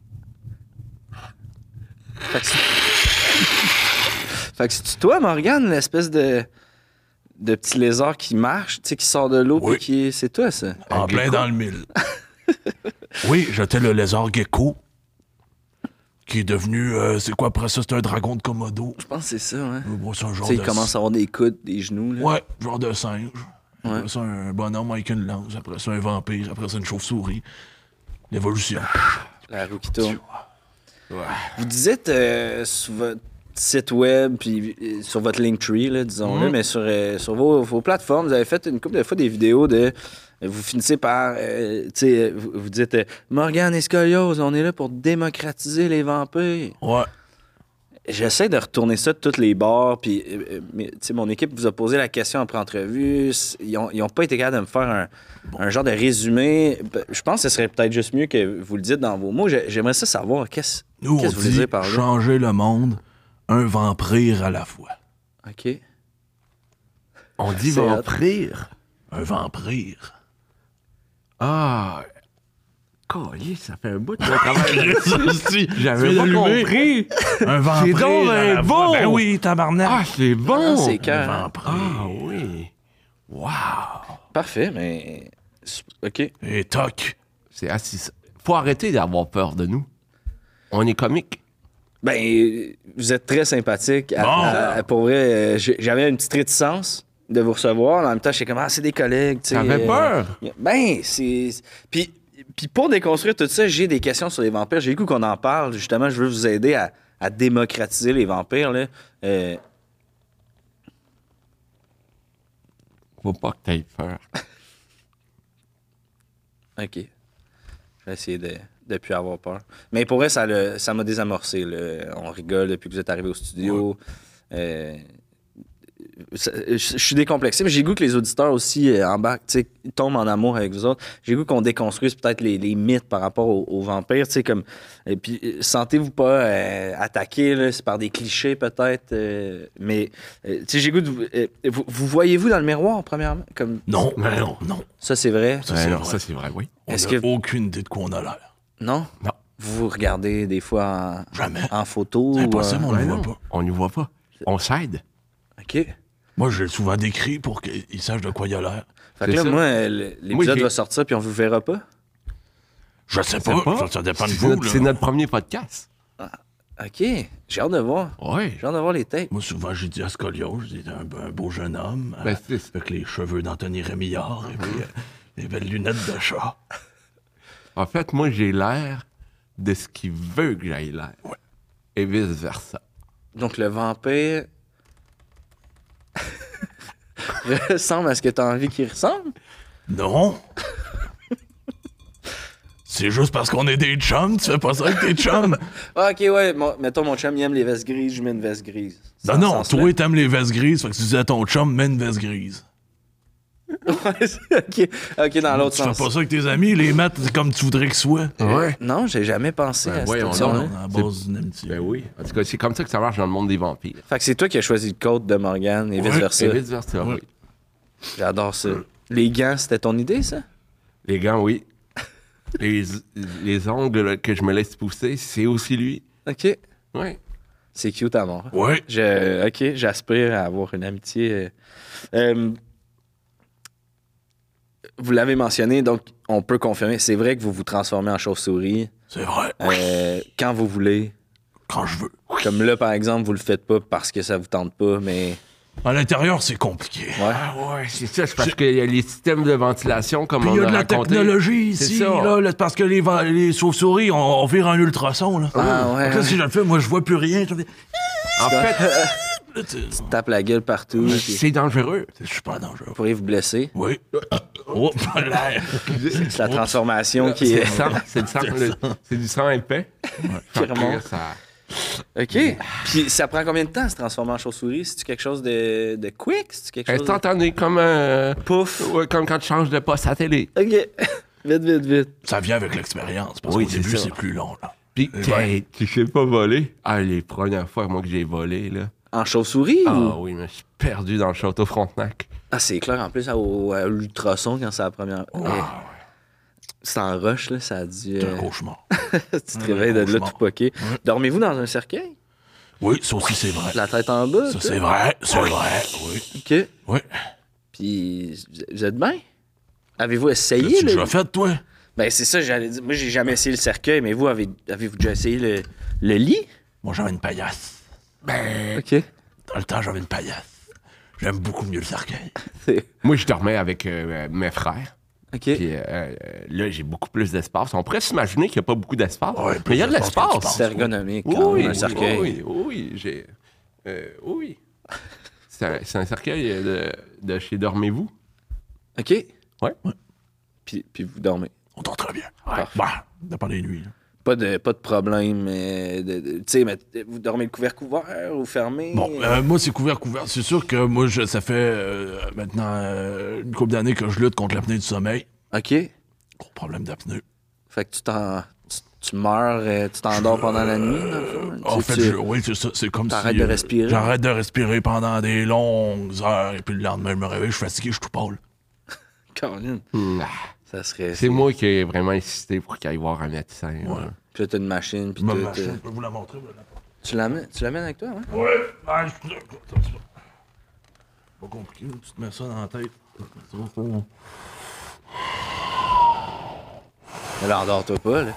Speaker 1: Fait que c'est toi, Morgane, l'espèce de petit lézard qui marche, tu sais, qui sort de l'eau,
Speaker 2: Oui.
Speaker 1: puis qui... C'est toi, ça?
Speaker 2: En plein dans le mille. Oui, j'étais le lézard gecko. Qui est devenu. C'est quoi après ça? C'est un dragon de Komodo.
Speaker 1: Je pense que c'est ça, ouais.
Speaker 2: Bon, c'est un
Speaker 1: Tu
Speaker 2: genre
Speaker 1: sais,
Speaker 2: de.
Speaker 1: il commence à avoir des coudes, des genoux, là.
Speaker 2: Ouais, genre de singe.
Speaker 1: Ouais.
Speaker 2: Après ça, un bonhomme avec une lance. Après ça, un vampire. Après ça, une chauve-souris. L'évolution.
Speaker 1: La roue qui tourne. Vous dites sur votre site web, puis sur votre Linktree, là, disons-le, mais sur vos plateformes, vous avez fait une couple de fois des vidéos de... Vous finissez par... tu sais, vous dites Morgane et Scoliose, on est là pour démocratiser les vampires.
Speaker 2: Ouais.
Speaker 1: J'essaie de retourner ça de toutes les bords, puis tu sais, mon équipe vous a posé la question après entrevue. Ils ont pas été capables de me faire un genre de résumé. Je pense que ce serait peut-être juste mieux que vous le dites dans vos mots. J'aimerais ça savoir qu'est-ce
Speaker 2: Nous,
Speaker 1: que
Speaker 2: on
Speaker 1: vous voulez
Speaker 2: dit
Speaker 1: dire par là.
Speaker 2: changer le monde, un vampire à la fois.
Speaker 1: OK.
Speaker 3: On dit
Speaker 1: C'est
Speaker 3: vampire.
Speaker 2: Un vampire.
Speaker 3: Ah! Collier, ça fait un bout de travail. J'avais
Speaker 2: Tu
Speaker 3: pas
Speaker 2: veux l'allumer?
Speaker 3: compris.
Speaker 2: Un vampire.
Speaker 3: donc
Speaker 2: à
Speaker 3: ben
Speaker 2: la
Speaker 3: bon.
Speaker 2: fois. Ben oui, tabarnak.
Speaker 3: Ah, c'est bon!
Speaker 1: Ah, c'est
Speaker 2: un
Speaker 1: cœur.
Speaker 2: vampire.
Speaker 3: Ah oui. Wow!
Speaker 1: Parfait, mais... OK.
Speaker 2: Et toc.
Speaker 3: C'est assis. Faut arrêter d'avoir peur de nous. On est comique.
Speaker 1: Ben, vous êtes très sympathique.
Speaker 2: Bon.
Speaker 1: Pour vrai, j'avais une petite réticence de vous recevoir. En même temps, j'étais comme, c'est des collègues. Tu sais,
Speaker 3: T'avais peur?
Speaker 1: Ben, c'est... Puis pour déconstruire tout ça, j'ai des questions sur les vampires. J'ai le goût qu'on en parle. Justement, je veux vous aider à démocratiser les vampires, là.
Speaker 3: Faut pas que t'aies peur.
Speaker 1: OK. Je vais essayer de ne plus avoir peur. Mais pour vrai, ça m'a désamorcé. Là. On rigole depuis que vous êtes arrivé au studio. Je suis décomplexé, mais j'ai le goût que les auditeurs aussi embarquent, tu sais, tombent en amour avec vous autres. J'ai le goût qu'on déconstruise peut-être les mythes par rapport aux vampires, tu sais, comme... Et puis, sentez-vous pas attaqué, là, c'est par des clichés peut-être, mais, tu sais, j'ai le goût de... vous voyez-vous dans le miroir, premièrement? Comme...
Speaker 2: Non, non, non.
Speaker 1: Ça, c'est vrai?
Speaker 2: Ça, c'est vrai.
Speaker 3: Ça, c'est vrai, oui.
Speaker 2: On
Speaker 1: Est-ce
Speaker 2: n'a
Speaker 1: que-
Speaker 2: aucune idée de quoi on a l'air.
Speaker 1: Non?
Speaker 3: Non.
Speaker 1: Vous vous regardez des fois
Speaker 2: Jamais.
Speaker 1: en photo?
Speaker 2: C'est impossible, on ne
Speaker 3: Ben
Speaker 2: le
Speaker 3: non,
Speaker 2: voit pas.
Speaker 3: on ne voit pas. On s'aide.
Speaker 1: OK.
Speaker 2: Moi, j'ai souvent décrit pour qu'ils sachent de quoi il a l'air.
Speaker 1: Fait que
Speaker 3: C'est
Speaker 1: là,
Speaker 3: ça.
Speaker 1: moi, l'épisode
Speaker 3: j'ai-
Speaker 1: va sortir puis on vous verra pas?
Speaker 2: Je sais
Speaker 3: sais
Speaker 2: pas.
Speaker 3: pas.
Speaker 2: Ça dépend de
Speaker 3: C'est
Speaker 2: vous.
Speaker 3: notre,
Speaker 2: là.
Speaker 3: c'est notre premier podcast.
Speaker 1: OK. J'ai hâte de voir.
Speaker 3: Oui.
Speaker 1: J'ai hâte de voir les tapes.
Speaker 2: Moi, souvent, j'ai dit à Scoliose, j'ai dit un beau jeune homme,
Speaker 3: Ben, c'est-
Speaker 2: avec les cheveux d'Anthony Rémillard et puis les belles lunettes de chat.
Speaker 3: En fait, moi, j'ai l'air de ce qu'il veut que j'aille l'air.
Speaker 2: Ouais.
Speaker 3: Et vice-versa.
Speaker 1: Donc, le vampire ressemble à ce que tu as envie qu'il ressemble?
Speaker 2: Non. C'est juste parce qu'on est des chums, tu fais pas ça avec tes chums.
Speaker 1: Ah, OK, ouais. Mettons, mon chum, il aime les vestes grises, je mets une veste grise.
Speaker 2: Non, non, toi, t'aimes les vestes grises, fait que tu disais à ton chum, mets une veste grise.
Speaker 1: OK, dans l'autre
Speaker 2: Tu fais
Speaker 1: sens.
Speaker 2: pas ça avec tes amis, les mettre comme tu voudrais qu'ils soient.
Speaker 3: Ouais.
Speaker 1: Non, j'ai jamais pensé
Speaker 3: Ben,
Speaker 1: à cette
Speaker 3: voyons
Speaker 1: option-là.
Speaker 3: donc.
Speaker 2: À la base d'une amitié.
Speaker 3: Ben oui. En tout cas, c'est comme ça que ça marche dans le monde des vampires.
Speaker 1: Fait que c'est toi qui as choisi le code de Morgane et
Speaker 2: Ouais,
Speaker 1: vice-versa.
Speaker 3: Et vice-versa,
Speaker 2: Ouais.
Speaker 3: oui.
Speaker 1: J'adore ça. Les gants, c'était ton idée, ça?
Speaker 3: Les gants, oui. les ongles là, que je me laisse pousser, c'est aussi lui.
Speaker 1: OK.
Speaker 3: Oui.
Speaker 1: C'est cute à mort.
Speaker 2: Ouais.
Speaker 1: OK, j'aspire à avoir une amitié. Vous l'avez mentionné, donc on peut confirmer. C'est vrai que vous vous transformez en chauve-souris
Speaker 2: C'est vrai.
Speaker 1: quand vous voulez.
Speaker 2: Quand je veux.
Speaker 1: Comme là, par exemple, vous le faites pas parce que ça vous tente pas, mais...
Speaker 2: À l'intérieur, c'est compliqué.
Speaker 1: Ouais.
Speaker 3: Ah ouais, c'est ça. C'est parce qu'il y a les systèmes de ventilation, comme
Speaker 2: Puis
Speaker 3: on
Speaker 2: il y a
Speaker 3: a
Speaker 2: de la
Speaker 3: raconté.
Speaker 2: technologie
Speaker 3: C'est
Speaker 2: ici,
Speaker 3: ça.
Speaker 2: là, parce que les chauves-souris, on vire un ultrason. Là.
Speaker 1: Ah, ouais,
Speaker 2: Donc là,
Speaker 1: ouais.
Speaker 2: si je le fais, moi, je vois plus rien. Je fais,
Speaker 3: En fait,
Speaker 2: là, tu-
Speaker 1: Tape la gueule partout, puis
Speaker 3: c'est dangereux.
Speaker 2: c'est super dangereux.
Speaker 1: vous pourriez vous blesser.
Speaker 2: Oui. Oh, l'air.
Speaker 1: C'est la transformation qui
Speaker 3: C'est
Speaker 1: est...
Speaker 3: le sang. C'est le sang. C'est du sang épais.
Speaker 1: qui remonte.
Speaker 3: Ça...
Speaker 1: OK. Puis ça prend combien de temps se transformer en chauve-souris? C'est-tu quelque chose de quick? C'est-tu quelque chose
Speaker 3: Instantané, comme
Speaker 1: Pouf!
Speaker 3: ouais, comme quand tu changes de poste à la télé.
Speaker 1: OK. Vite.
Speaker 2: Ça vient avec l'expérience, parce
Speaker 3: Oui,
Speaker 2: qu'au
Speaker 3: c'est
Speaker 2: début,
Speaker 3: ça.
Speaker 2: c'est plus long, là.
Speaker 3: Puis, tu sais pas voler? Ah, les premières fois, moi, que j'ai volé, là.
Speaker 1: En chauve-souris
Speaker 3: Ah
Speaker 1: ou...
Speaker 3: oui, mais je suis perdu dans le château Frontenac.
Speaker 1: Ah, c'est clair. En plus, à l'ultrason, quand c'est la première... C'est en rush, là, ça a dû...
Speaker 2: C'est un cauchemar.
Speaker 1: tu te réveilles de là
Speaker 2: cauchemar.
Speaker 1: tout poqué.
Speaker 2: Ouais.
Speaker 1: Dormez-vous dans un cercueil?
Speaker 2: Oui, ça aussi, c'est vrai.
Speaker 1: La tête en bas?
Speaker 2: Ça,
Speaker 1: tout?
Speaker 2: c'est vrai, oui.
Speaker 1: OK.
Speaker 2: Oui.
Speaker 1: Puis, vous êtes bien? Avez-vous
Speaker 2: L'as-tu
Speaker 1: essayé?
Speaker 2: déjà fait, toi?
Speaker 1: Ben, c'est ça, j'allais dire. Moi, j'ai jamais essayé le cercueil, mais vous, avez-vous déjà essayé le lit?
Speaker 2: Moi, j'avais une paillasse.
Speaker 1: OK.
Speaker 2: Dans le temps, j'avais une paillasse. J'aime beaucoup mieux le cercueil.
Speaker 3: Moi, je dormais avec mes frères.
Speaker 1: OK.
Speaker 3: Puis là, j'ai beaucoup plus d'espace. On pourrait s'imaginer qu'il n'y a pas beaucoup d'espace.
Speaker 2: Ouais,
Speaker 3: mais il y a de
Speaker 2: plus d'espace que tu
Speaker 3: l'espace.
Speaker 2: penses.
Speaker 1: C'est ergonomique, quand
Speaker 3: Oui,
Speaker 1: même, un cercueil.
Speaker 3: oui, j'ai... oui. C'est un cercueil de chez Dormez-vous.
Speaker 1: OK.
Speaker 3: Ouais.
Speaker 1: Puis vous dormez.
Speaker 2: On dort très bien.
Speaker 1: Parfait.
Speaker 2: Bah, dépend des nuits. Là.
Speaker 1: Pas de problème. Tu sais, mais vous dormez le couvert ouvert ou fermé?
Speaker 2: Bon, moi, c'est couvert. C'est sûr que moi, ça fait maintenant une couple d'années que je lutte contre l'apnée du sommeil.
Speaker 1: OK.
Speaker 2: Gros problème d'apnée.
Speaker 1: Fait que tu meurs, tu t'endors pendant la nuit, dans le fond?
Speaker 2: En fait, oui, c'est ça. C'est comme si...
Speaker 1: T'arrêtes de respirer?
Speaker 2: J'arrête de respirer pendant des longues heures, et puis le lendemain, je me réveille, je suis fatigué, je suis tout pâle.
Speaker 1: Caroline, ça serait...
Speaker 3: C'est moi qui ai vraiment insisté pour qu'il aille voir un médecin.
Speaker 2: Ouais.
Speaker 1: Puis là, t'as une machine, puis
Speaker 2: Ma
Speaker 1: tout,
Speaker 2: machine, je peux vous la montrer.
Speaker 1: Tu l'amènes avec toi, hein?
Speaker 2: Ouais, c'est pas compliqué, tu te mets ça dans la tête.
Speaker 1: Mais là, endors-toi pas, là.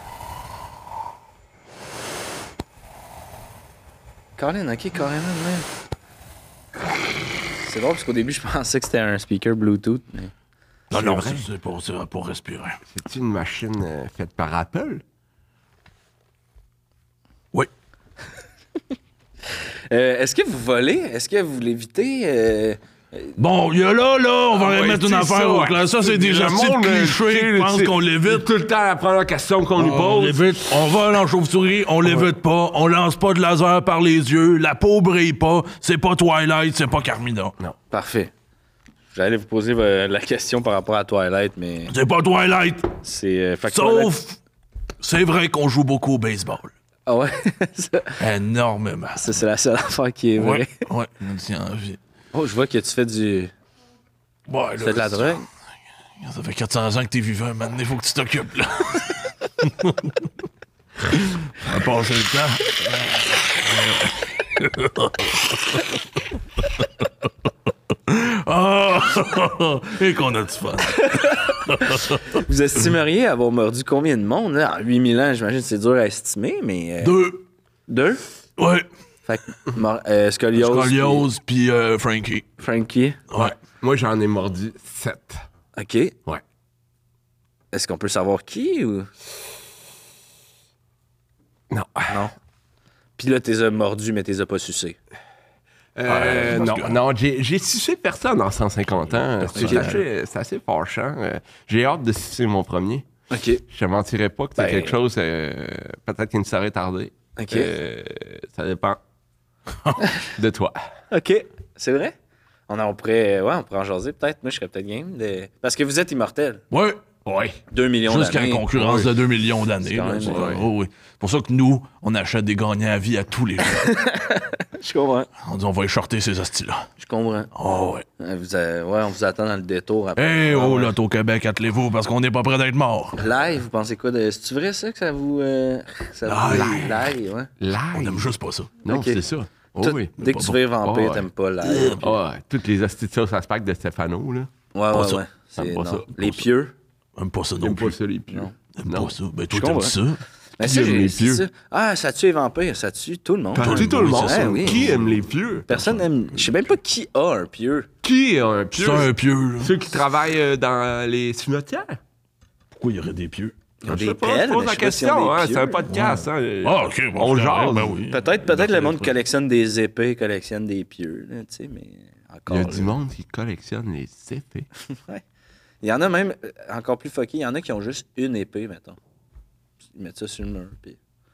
Speaker 1: Caroline, OK, carrément, même. C'est drôle, parce qu'au début, je pensais que c'était un speaker Bluetooth, mais...
Speaker 2: Non,
Speaker 3: vrai?
Speaker 2: c'est pour respirer.
Speaker 3: C'est une machine faite par Apple?
Speaker 2: Oui.
Speaker 1: Est-ce que vous volez? Est-ce que vous l'évitez?
Speaker 2: Bon, il y a là, on va
Speaker 3: ouais,
Speaker 2: remettre une
Speaker 3: c'est
Speaker 2: affaire
Speaker 3: ça,
Speaker 2: au
Speaker 3: ouais.
Speaker 2: clair. Ça, c'est des
Speaker 3: Le
Speaker 2: petits
Speaker 3: monde,
Speaker 2: clichés, je pense qu'on l'évite.
Speaker 3: Tout le temps la première question qu'on lui
Speaker 2: On
Speaker 3: pose.
Speaker 2: l'évite. On vole en chauve-souris, on l'évite pas. On lance pas de laser par les yeux. La peau brille pas. C'est pas Twilight, c'est pas Carmina.
Speaker 3: Non.
Speaker 1: Parfait. J'allais vous poser la question par rapport à Twilight, mais
Speaker 2: C'est pas Twilight.
Speaker 1: c'est... fait que Twilight-
Speaker 2: Sauf, c'est vrai qu'on joue beaucoup au baseball.
Speaker 1: Ah ouais?
Speaker 2: Énormément.
Speaker 1: Ça, c'est la seule affaire qui est vraie.
Speaker 2: Ouais, me tient envie.
Speaker 1: Oh, je vois que tu fais du...
Speaker 2: Ouais,
Speaker 1: Tu fais de la drogue?
Speaker 2: Ça fait 400 ans que t'es vivant, maintenant, il faut que tu t'occupes, là. On va passer le temps. Oh! Et qu'on a du fun.
Speaker 1: Vous estimeriez avoir mordu combien de monde, là? En 8000 ans, j'imagine que c'est dur à estimer, mais...
Speaker 2: 2.
Speaker 1: 2?
Speaker 2: Ouais.
Speaker 1: Fait que Scoliose...
Speaker 2: Scoliose puis Frankie.
Speaker 1: puis Frankie.
Speaker 2: Ouais.
Speaker 3: Moi, j'en ai mordu 7.
Speaker 1: OK.
Speaker 3: Ouais.
Speaker 1: Est-ce qu'on peut savoir qui, ou...
Speaker 3: Non.
Speaker 1: Non. Puis là, t'es mordu, mais t'es pas sucé.
Speaker 3: Non, j'ai sucé personne en 150 ans. C'est assez fâchant. J'ai hâte de sucer mon premier.
Speaker 1: OK.
Speaker 3: Je te mentirais pas que c'est quelque chose, peut-être qu'il ne serait tardé.
Speaker 1: OK.
Speaker 3: Ça dépend de toi.
Speaker 1: OK. C'est vrai? On pourrait en jaser peut-être. Moi, je serais peut-être game de... Parce que vous êtes immortel.
Speaker 2: Ouais.
Speaker 3: Oui.
Speaker 1: 2 millions
Speaker 2: Jusqu'à
Speaker 1: d'années.
Speaker 2: la concurrence de 2 millions d'années.
Speaker 1: C'est quand
Speaker 2: là,
Speaker 1: même-
Speaker 2: c'est-
Speaker 1: ouais.
Speaker 2: oh, oui. C'est pour ça que nous, on achète des gagnants à vie à tous les jours.
Speaker 1: Je comprends.
Speaker 2: On dit on va échorter ces hosties-là.
Speaker 1: Je comprends.
Speaker 2: Oh ouais.
Speaker 1: On vous attend dans le détour après.
Speaker 2: Eh
Speaker 1: Ah,
Speaker 2: oh,
Speaker 1: ouais.
Speaker 2: l'Auto-Québec, attelez-vous parce qu'on n'est pas près d'être mort.
Speaker 1: Live, vous pensez quoi de... C'est-tu vrai, ça, que ça vous... Live, ouais.
Speaker 2: On
Speaker 3: Live.
Speaker 2: aime juste pas ça.
Speaker 3: Non,
Speaker 1: Ok.
Speaker 3: c'est ça. Oh,
Speaker 1: Tout-
Speaker 3: oui.
Speaker 1: Dès que tu vires vampire,
Speaker 3: Ouais.
Speaker 1: t'aimes pas live.
Speaker 3: Ah, toutes les hosties de sauce à spag de Stefano, là.
Speaker 1: Ouais,
Speaker 2: ça.
Speaker 1: ouais. C'est,
Speaker 3: J'aime pas
Speaker 1: non.
Speaker 3: ça.
Speaker 1: Les pieux.
Speaker 2: Aime pas ça non
Speaker 3: J'aime
Speaker 2: plus.
Speaker 3: pas ça, les pieux.
Speaker 1: Non.
Speaker 2: Aime
Speaker 3: Non.
Speaker 2: pas ça. Ben toi,
Speaker 1: Je
Speaker 2: t'aimes
Speaker 1: comprends.
Speaker 2: ça.
Speaker 1: Mais
Speaker 3: Qui
Speaker 1: ça,
Speaker 3: aime les
Speaker 1: c'est
Speaker 3: pieux?
Speaker 1: ça. Ah, ça tue les vampires, ça tue tout le monde.
Speaker 3: T'as dit tout le
Speaker 2: Oui,
Speaker 3: monde.
Speaker 2: c'est
Speaker 1: ça. Oui.
Speaker 3: Qui aime les pieux?
Speaker 1: Personne aime... Je sais même pas qui a un pieux.
Speaker 3: Qui a un pieux?
Speaker 2: C'est un pieux, là.
Speaker 3: Ceux qui travaillent dans les cimetières?
Speaker 2: Pourquoi il y aurait des pieux?
Speaker 1: Ils ont
Speaker 3: Je
Speaker 1: des
Speaker 3: sais pas,
Speaker 1: pelles,
Speaker 3: je pose
Speaker 1: mais
Speaker 3: la
Speaker 1: je sais pas s'ils ont
Speaker 3: question,
Speaker 1: des
Speaker 3: hein,
Speaker 1: pieux.
Speaker 3: c'est un podcast. Hein.
Speaker 2: Ah, OK. Bon,
Speaker 3: On
Speaker 2: c'est correct,
Speaker 3: jase.
Speaker 2: ben oui.
Speaker 1: Peut-être le monde collectionne des épées, collectionne des pieux, là, tu sais, mais encore...
Speaker 3: Il y a
Speaker 1: là.
Speaker 3: du monde qui collectionne les épées.
Speaker 1: Il y en a même, encore plus fucké, il y en a qui ont juste une épée, mettons. Ils mettent ça sur le mur, puis...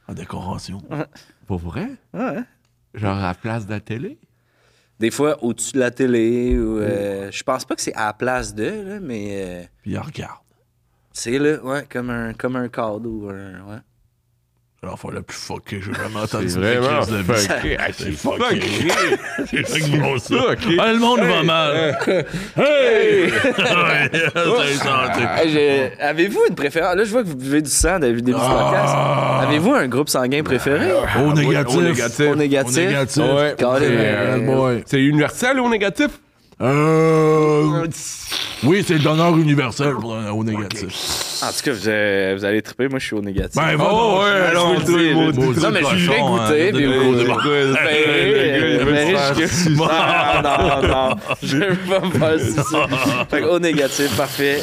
Speaker 2: En décoration.
Speaker 3: Pour vrai?
Speaker 1: Ouais.
Speaker 3: Genre à la place de la télé?
Speaker 1: Des fois, au-dessus de la télé, ou, je pense pas que c'est à la place de, là, mais
Speaker 2: Puis il regarde.
Speaker 1: c'est là, ouais, comme un cadre ou un... Ouais.
Speaker 2: C'est l'enfant le plus fucké que j'ai jamais entendu.
Speaker 3: C'est vraiment
Speaker 2: Chris de vie.
Speaker 3: fucké. Ah,
Speaker 2: C'est
Speaker 3: c'est
Speaker 2: fucké.
Speaker 3: fucké.
Speaker 2: C'est ça qui vaut ça.
Speaker 3: Fucké.
Speaker 2: Ah, le monde va mal. Hey! Ouais, c'est ça,
Speaker 1: Hey, avez-vous une préférence? Là, je vois que vous buvez du sang depuis le début du podcast. Avez-vous un groupe sanguin préféré?
Speaker 2: Au négatif.
Speaker 3: Au négatif.
Speaker 1: Au négatif?
Speaker 2: Au négatif.
Speaker 3: Ouais.
Speaker 1: Carrément.
Speaker 3: C'est universel ou négatif?
Speaker 2: Oui, c'est le donneur universel pour un au négatif.
Speaker 1: En tout cas, vous allez triper. Moi, je suis au négatif.
Speaker 2: Ben, va
Speaker 3: Oh,
Speaker 2: donc.
Speaker 3: ouais,
Speaker 1: Alors,
Speaker 3: je le
Speaker 1: non,
Speaker 3: dis,
Speaker 1: mais je suis fait
Speaker 2: cochon,
Speaker 1: goûter.
Speaker 2: hein,
Speaker 1: Puis
Speaker 2: de-
Speaker 1: vous...
Speaker 2: de-
Speaker 1: Non. Je veux pas me faire ça. Fait que au négatif, parfait.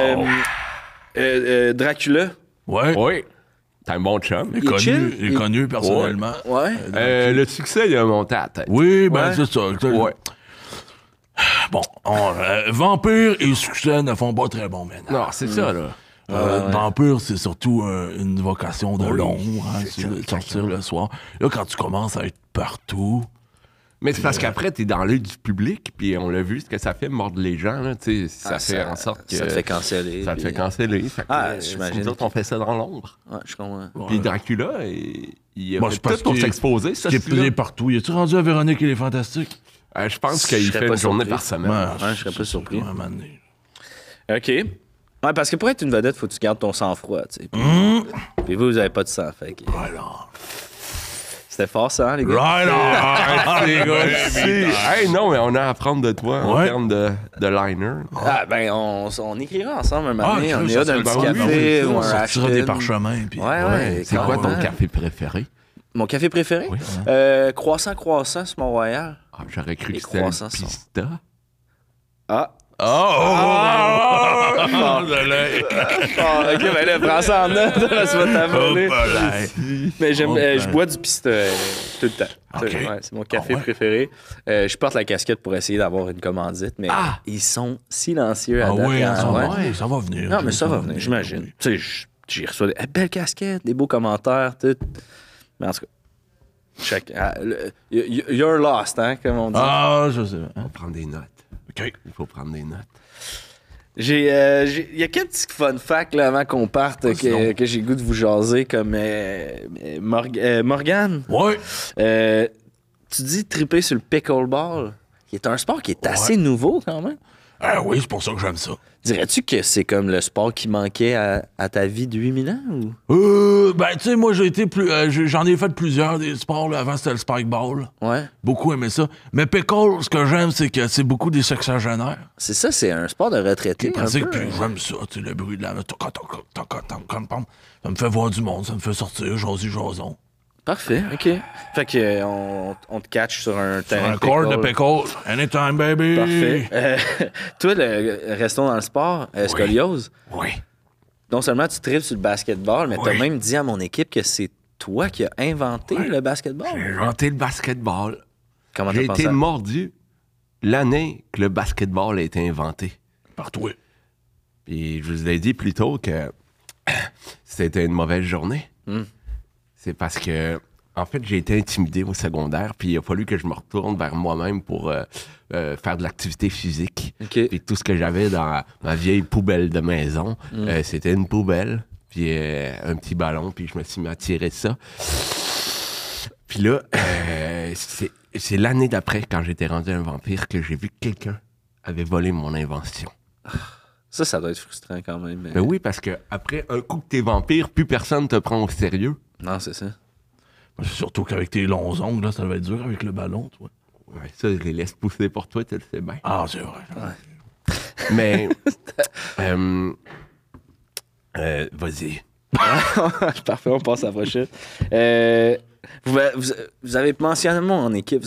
Speaker 1: Dracula.
Speaker 2: Ouais.
Speaker 3: Oui. T'es un bon chum.
Speaker 2: Il est
Speaker 1: chill?
Speaker 2: connu, il est connu personnellement.
Speaker 1: Ouais.
Speaker 3: Le succès, il a monté à la tête.
Speaker 2: Oui, ben
Speaker 1: Ouais.
Speaker 2: c'est ça.
Speaker 3: Ouais.
Speaker 2: Bon, Vampire et succès ne font pas très bon maintenant.
Speaker 3: Non, c'est ça, là.
Speaker 2: Vampire, c'est surtout une vocation de l'ombre, hein, c'est de sortir le soir. Là, quand tu commences à être partout...
Speaker 3: Mais c'est parce qu'après, t'es dans l'œil du public, puis on l'a vu, ce que ça fait mordre les gens, là, tu sais, ça fait en sorte que...
Speaker 1: Ça te fait canceller.
Speaker 3: Ça te
Speaker 1: puis-
Speaker 3: fait canceller. Fait que,
Speaker 1: j'imagine.
Speaker 3: nous autres, on fait ça dans l'ombre.
Speaker 1: Ouais, je comprends.
Speaker 3: Puis Dracula, il a
Speaker 2: Bon,
Speaker 3: fait
Speaker 2: c'est parce
Speaker 3: tout pour
Speaker 2: qu'il-
Speaker 3: s'exposer, ça,
Speaker 2: Qui est plié partout. Y a-tu rendu à Véronique et les Fantastiques?
Speaker 3: Je pense
Speaker 1: Je
Speaker 3: qu'il
Speaker 1: serais
Speaker 3: fait
Speaker 1: pas
Speaker 3: une journée
Speaker 1: surpris.
Speaker 3: par semaine.
Speaker 1: Ouais, je serais pas surpris.
Speaker 2: À un moment donné.
Speaker 1: OK. Ouais, parce que pour être une vedette, faut que tu gardes ton sang-froid, tu sais. Puis vous avez pas de sang, fait que...
Speaker 2: Alors.
Speaker 1: C'était fort, ça, hein, les gars?
Speaker 2: Right on!
Speaker 3: Les gars, hey, non, mais on a à apprendre de toi en
Speaker 2: Ouais.
Speaker 3: termes de liner.
Speaker 1: Ah, ben, on écrira ensemble un matin.
Speaker 2: Ah,
Speaker 1: On
Speaker 2: ça
Speaker 1: ira
Speaker 2: serait
Speaker 1: d'un petit
Speaker 2: bon,
Speaker 1: café
Speaker 2: oui,
Speaker 1: ou
Speaker 2: on
Speaker 1: un
Speaker 2: sortira
Speaker 1: Ashton.
Speaker 2: des parchemins. Puis...
Speaker 1: Ouais,
Speaker 3: C'est quoi ton
Speaker 1: carrément.
Speaker 3: café préféré?
Speaker 1: Mon café préféré?
Speaker 2: Oui.
Speaker 1: Croissant sur Mont-Royal.
Speaker 3: Ah, j'aurais cru
Speaker 1: Les
Speaker 3: que c'était le
Speaker 1: croissants sont-
Speaker 3: pista.
Speaker 1: Ah.
Speaker 2: Oh!
Speaker 1: OK, ben là, prends ça en note. Là, ça va t'abonner. Mais j'aime, je bois du piste tout le temps.
Speaker 2: OK.
Speaker 1: Ouais, c'est mon café
Speaker 2: Ah ouais?
Speaker 1: préféré. Je porte la casquette pour essayer d'avoir une commandite, mais ils sont silencieux à
Speaker 2: Ah
Speaker 1: date.
Speaker 2: oui,
Speaker 1: Ouais.
Speaker 2: ça va venir.
Speaker 1: Non, mais ça va venir, j'imagine. Tu sais, j'y reçois des belles casquettes, des beaux commentaires, tout. Mais en tout cas, you're lost, hein, comme on dit.
Speaker 2: Ah, je sais.
Speaker 3: On va prendre des notes.
Speaker 2: OK.
Speaker 3: Il faut prendre des notes.
Speaker 1: Il y a quelques petits fun facts là, avant qu'on parte que j'ai le goût de vous jaser, comme Morgane.
Speaker 2: Ouais.
Speaker 1: Tu dis triper sur le pickleball, qui est un sport qui est assez nouveau quand même.
Speaker 2: Ah oui, c'est pour ça que j'aime ça.
Speaker 1: Dirais-tu que c'est comme le sport qui manquait à ta vie de 8000 ans? Ou?
Speaker 2: Ben, tu sais, moi, j'en ai fait plusieurs des sports. Là. Avant, c'était le spikeball.
Speaker 1: Ouais.
Speaker 2: Beaucoup aimé ça. Mais pickle, ce que j'aime, c'est que c'est beaucoup des sexagénaires.
Speaker 1: C'est ça, c'est un sport de retraité.
Speaker 2: Qui
Speaker 1: un
Speaker 2: pratique,
Speaker 1: peu.
Speaker 2: puis j'aime ça, tu sais, le bruit de la... Ça me fait voir du monde, ça me fait sortir, jason.
Speaker 1: Parfait, OK. Fait que on te catch sur un terrain
Speaker 2: Un corps de pickle, anytime, baby.
Speaker 1: Parfait. Toi, restons dans le sport, scoliose.
Speaker 2: Oui.
Speaker 1: Non seulement tu tripes sur le basketball, mais t'as
Speaker 2: Oui.
Speaker 1: même dit à mon équipe que c'est toi qui as inventé le basketball.
Speaker 3: J'ai inventé le basketball.
Speaker 1: Comment
Speaker 3: J'ai
Speaker 1: t'as pensé?
Speaker 3: été mordu l'année que le basketball a été inventé.
Speaker 2: Par toi.
Speaker 3: Puis je vous ai dit plus tôt que c'était une mauvaise journée. C'est parce que, en fait, j'ai été intimidé au secondaire, puis il a fallu que je me retourne vers moi-même pour faire de l'activité physique.
Speaker 1: OK.
Speaker 3: Puis tout ce que j'avais dans ma vieille poubelle de maison, c'était une poubelle, puis un petit ballon, puis je me suis mis à tirer ça. Puis là, c'est l'année d'après, quand j'étais rendu un vampire, que j'ai vu que quelqu'un avait volé mon invention.
Speaker 1: Ça doit être frustrant quand même. Mais...
Speaker 3: Ben oui, parce que après un coup que t'es vampire, plus personne te prend au sérieux.
Speaker 1: Non, c'est ça.
Speaker 2: Surtout qu'avec tes longs ongles, là, ça va être dur avec le ballon, toi.
Speaker 3: Ouais, ça, je les laisse pousser pour toi, tu le sais bien.
Speaker 2: Ah, c'est vrai.
Speaker 3: Mais, vas-y.
Speaker 1: Parfait, on passe à la prochaine. Vous avez mentionné à mon équipe,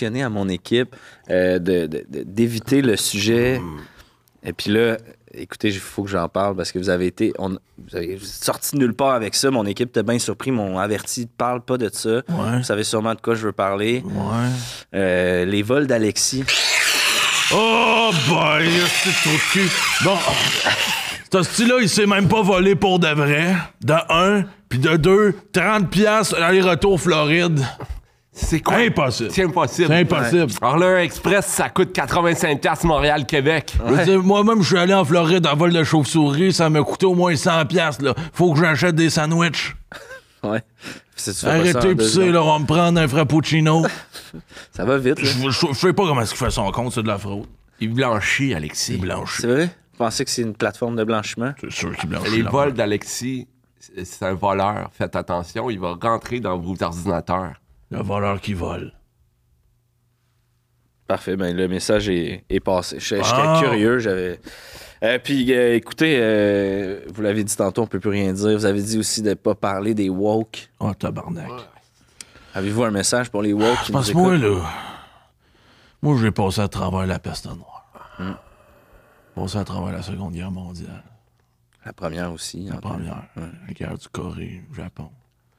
Speaker 1: d'éviter le sujet. Et puis là, écoutez, il faut que j'en parle parce que vous avez sorti de nulle part avec ça. Mon équipe était bien surpris, m'ont averti, parle pas de ça.
Speaker 2: Ouais.
Speaker 1: Vous savez sûrement de quoi je veux parler.
Speaker 2: Ouais.
Speaker 1: Les vols d'Alexis.
Speaker 2: Oh boy, c'est trop cul. Bon, Ce style-là, il sait même pas voler pour de vrai. De 1, puis de 2, 30$ aller-retour Floride.
Speaker 3: C'est quoi?
Speaker 2: Impossible.
Speaker 3: C'est impossible.
Speaker 2: C'est impossible.
Speaker 3: Alors là, un express, ça coûte 85$ Montréal-Québec.
Speaker 2: Je veux dire, moi-même, je suis allé en Floride en vol de chauve-souris, ça m'a coûté au moins 100$. Là. Faut que j'achète des sandwichs.
Speaker 1: Ouais.
Speaker 2: Arrêtez, pis c'est, là, on va me prendre un frappuccino.
Speaker 1: Ça va vite, là.
Speaker 2: Je sais pas comment est-ce qu'il fait son compte, c'est de la fraude.
Speaker 3: Il blanchit, Alexis.
Speaker 2: Il blanchit.
Speaker 1: C'est vrai? Vous pensez que c'est une plateforme de blanchiment?
Speaker 2: C'est sûr qu'il blanchit.
Speaker 3: Les vols d'Alexis, c'est un voleur. Faites attention, il va rentrer dans vos ordinateurs.
Speaker 2: Le voleur qui vole.
Speaker 1: Parfait, ben le message est passé. J'étais curieux, j'avais... Puis, écoutez, vous l'avez dit tantôt, on peut plus rien dire. Vous avez dit aussi de ne pas parler des woke.
Speaker 2: Oh, tabarnak.
Speaker 1: Avez-vous un message pour les woke qui nous
Speaker 2: Parce que moi,
Speaker 1: écoutent?
Speaker 2: là... Moi, j'ai passé à travers la peste noire. Passé à travers la Seconde Guerre mondiale.
Speaker 1: La première aussi.
Speaker 2: La première. La guerre du Corée, au Japon.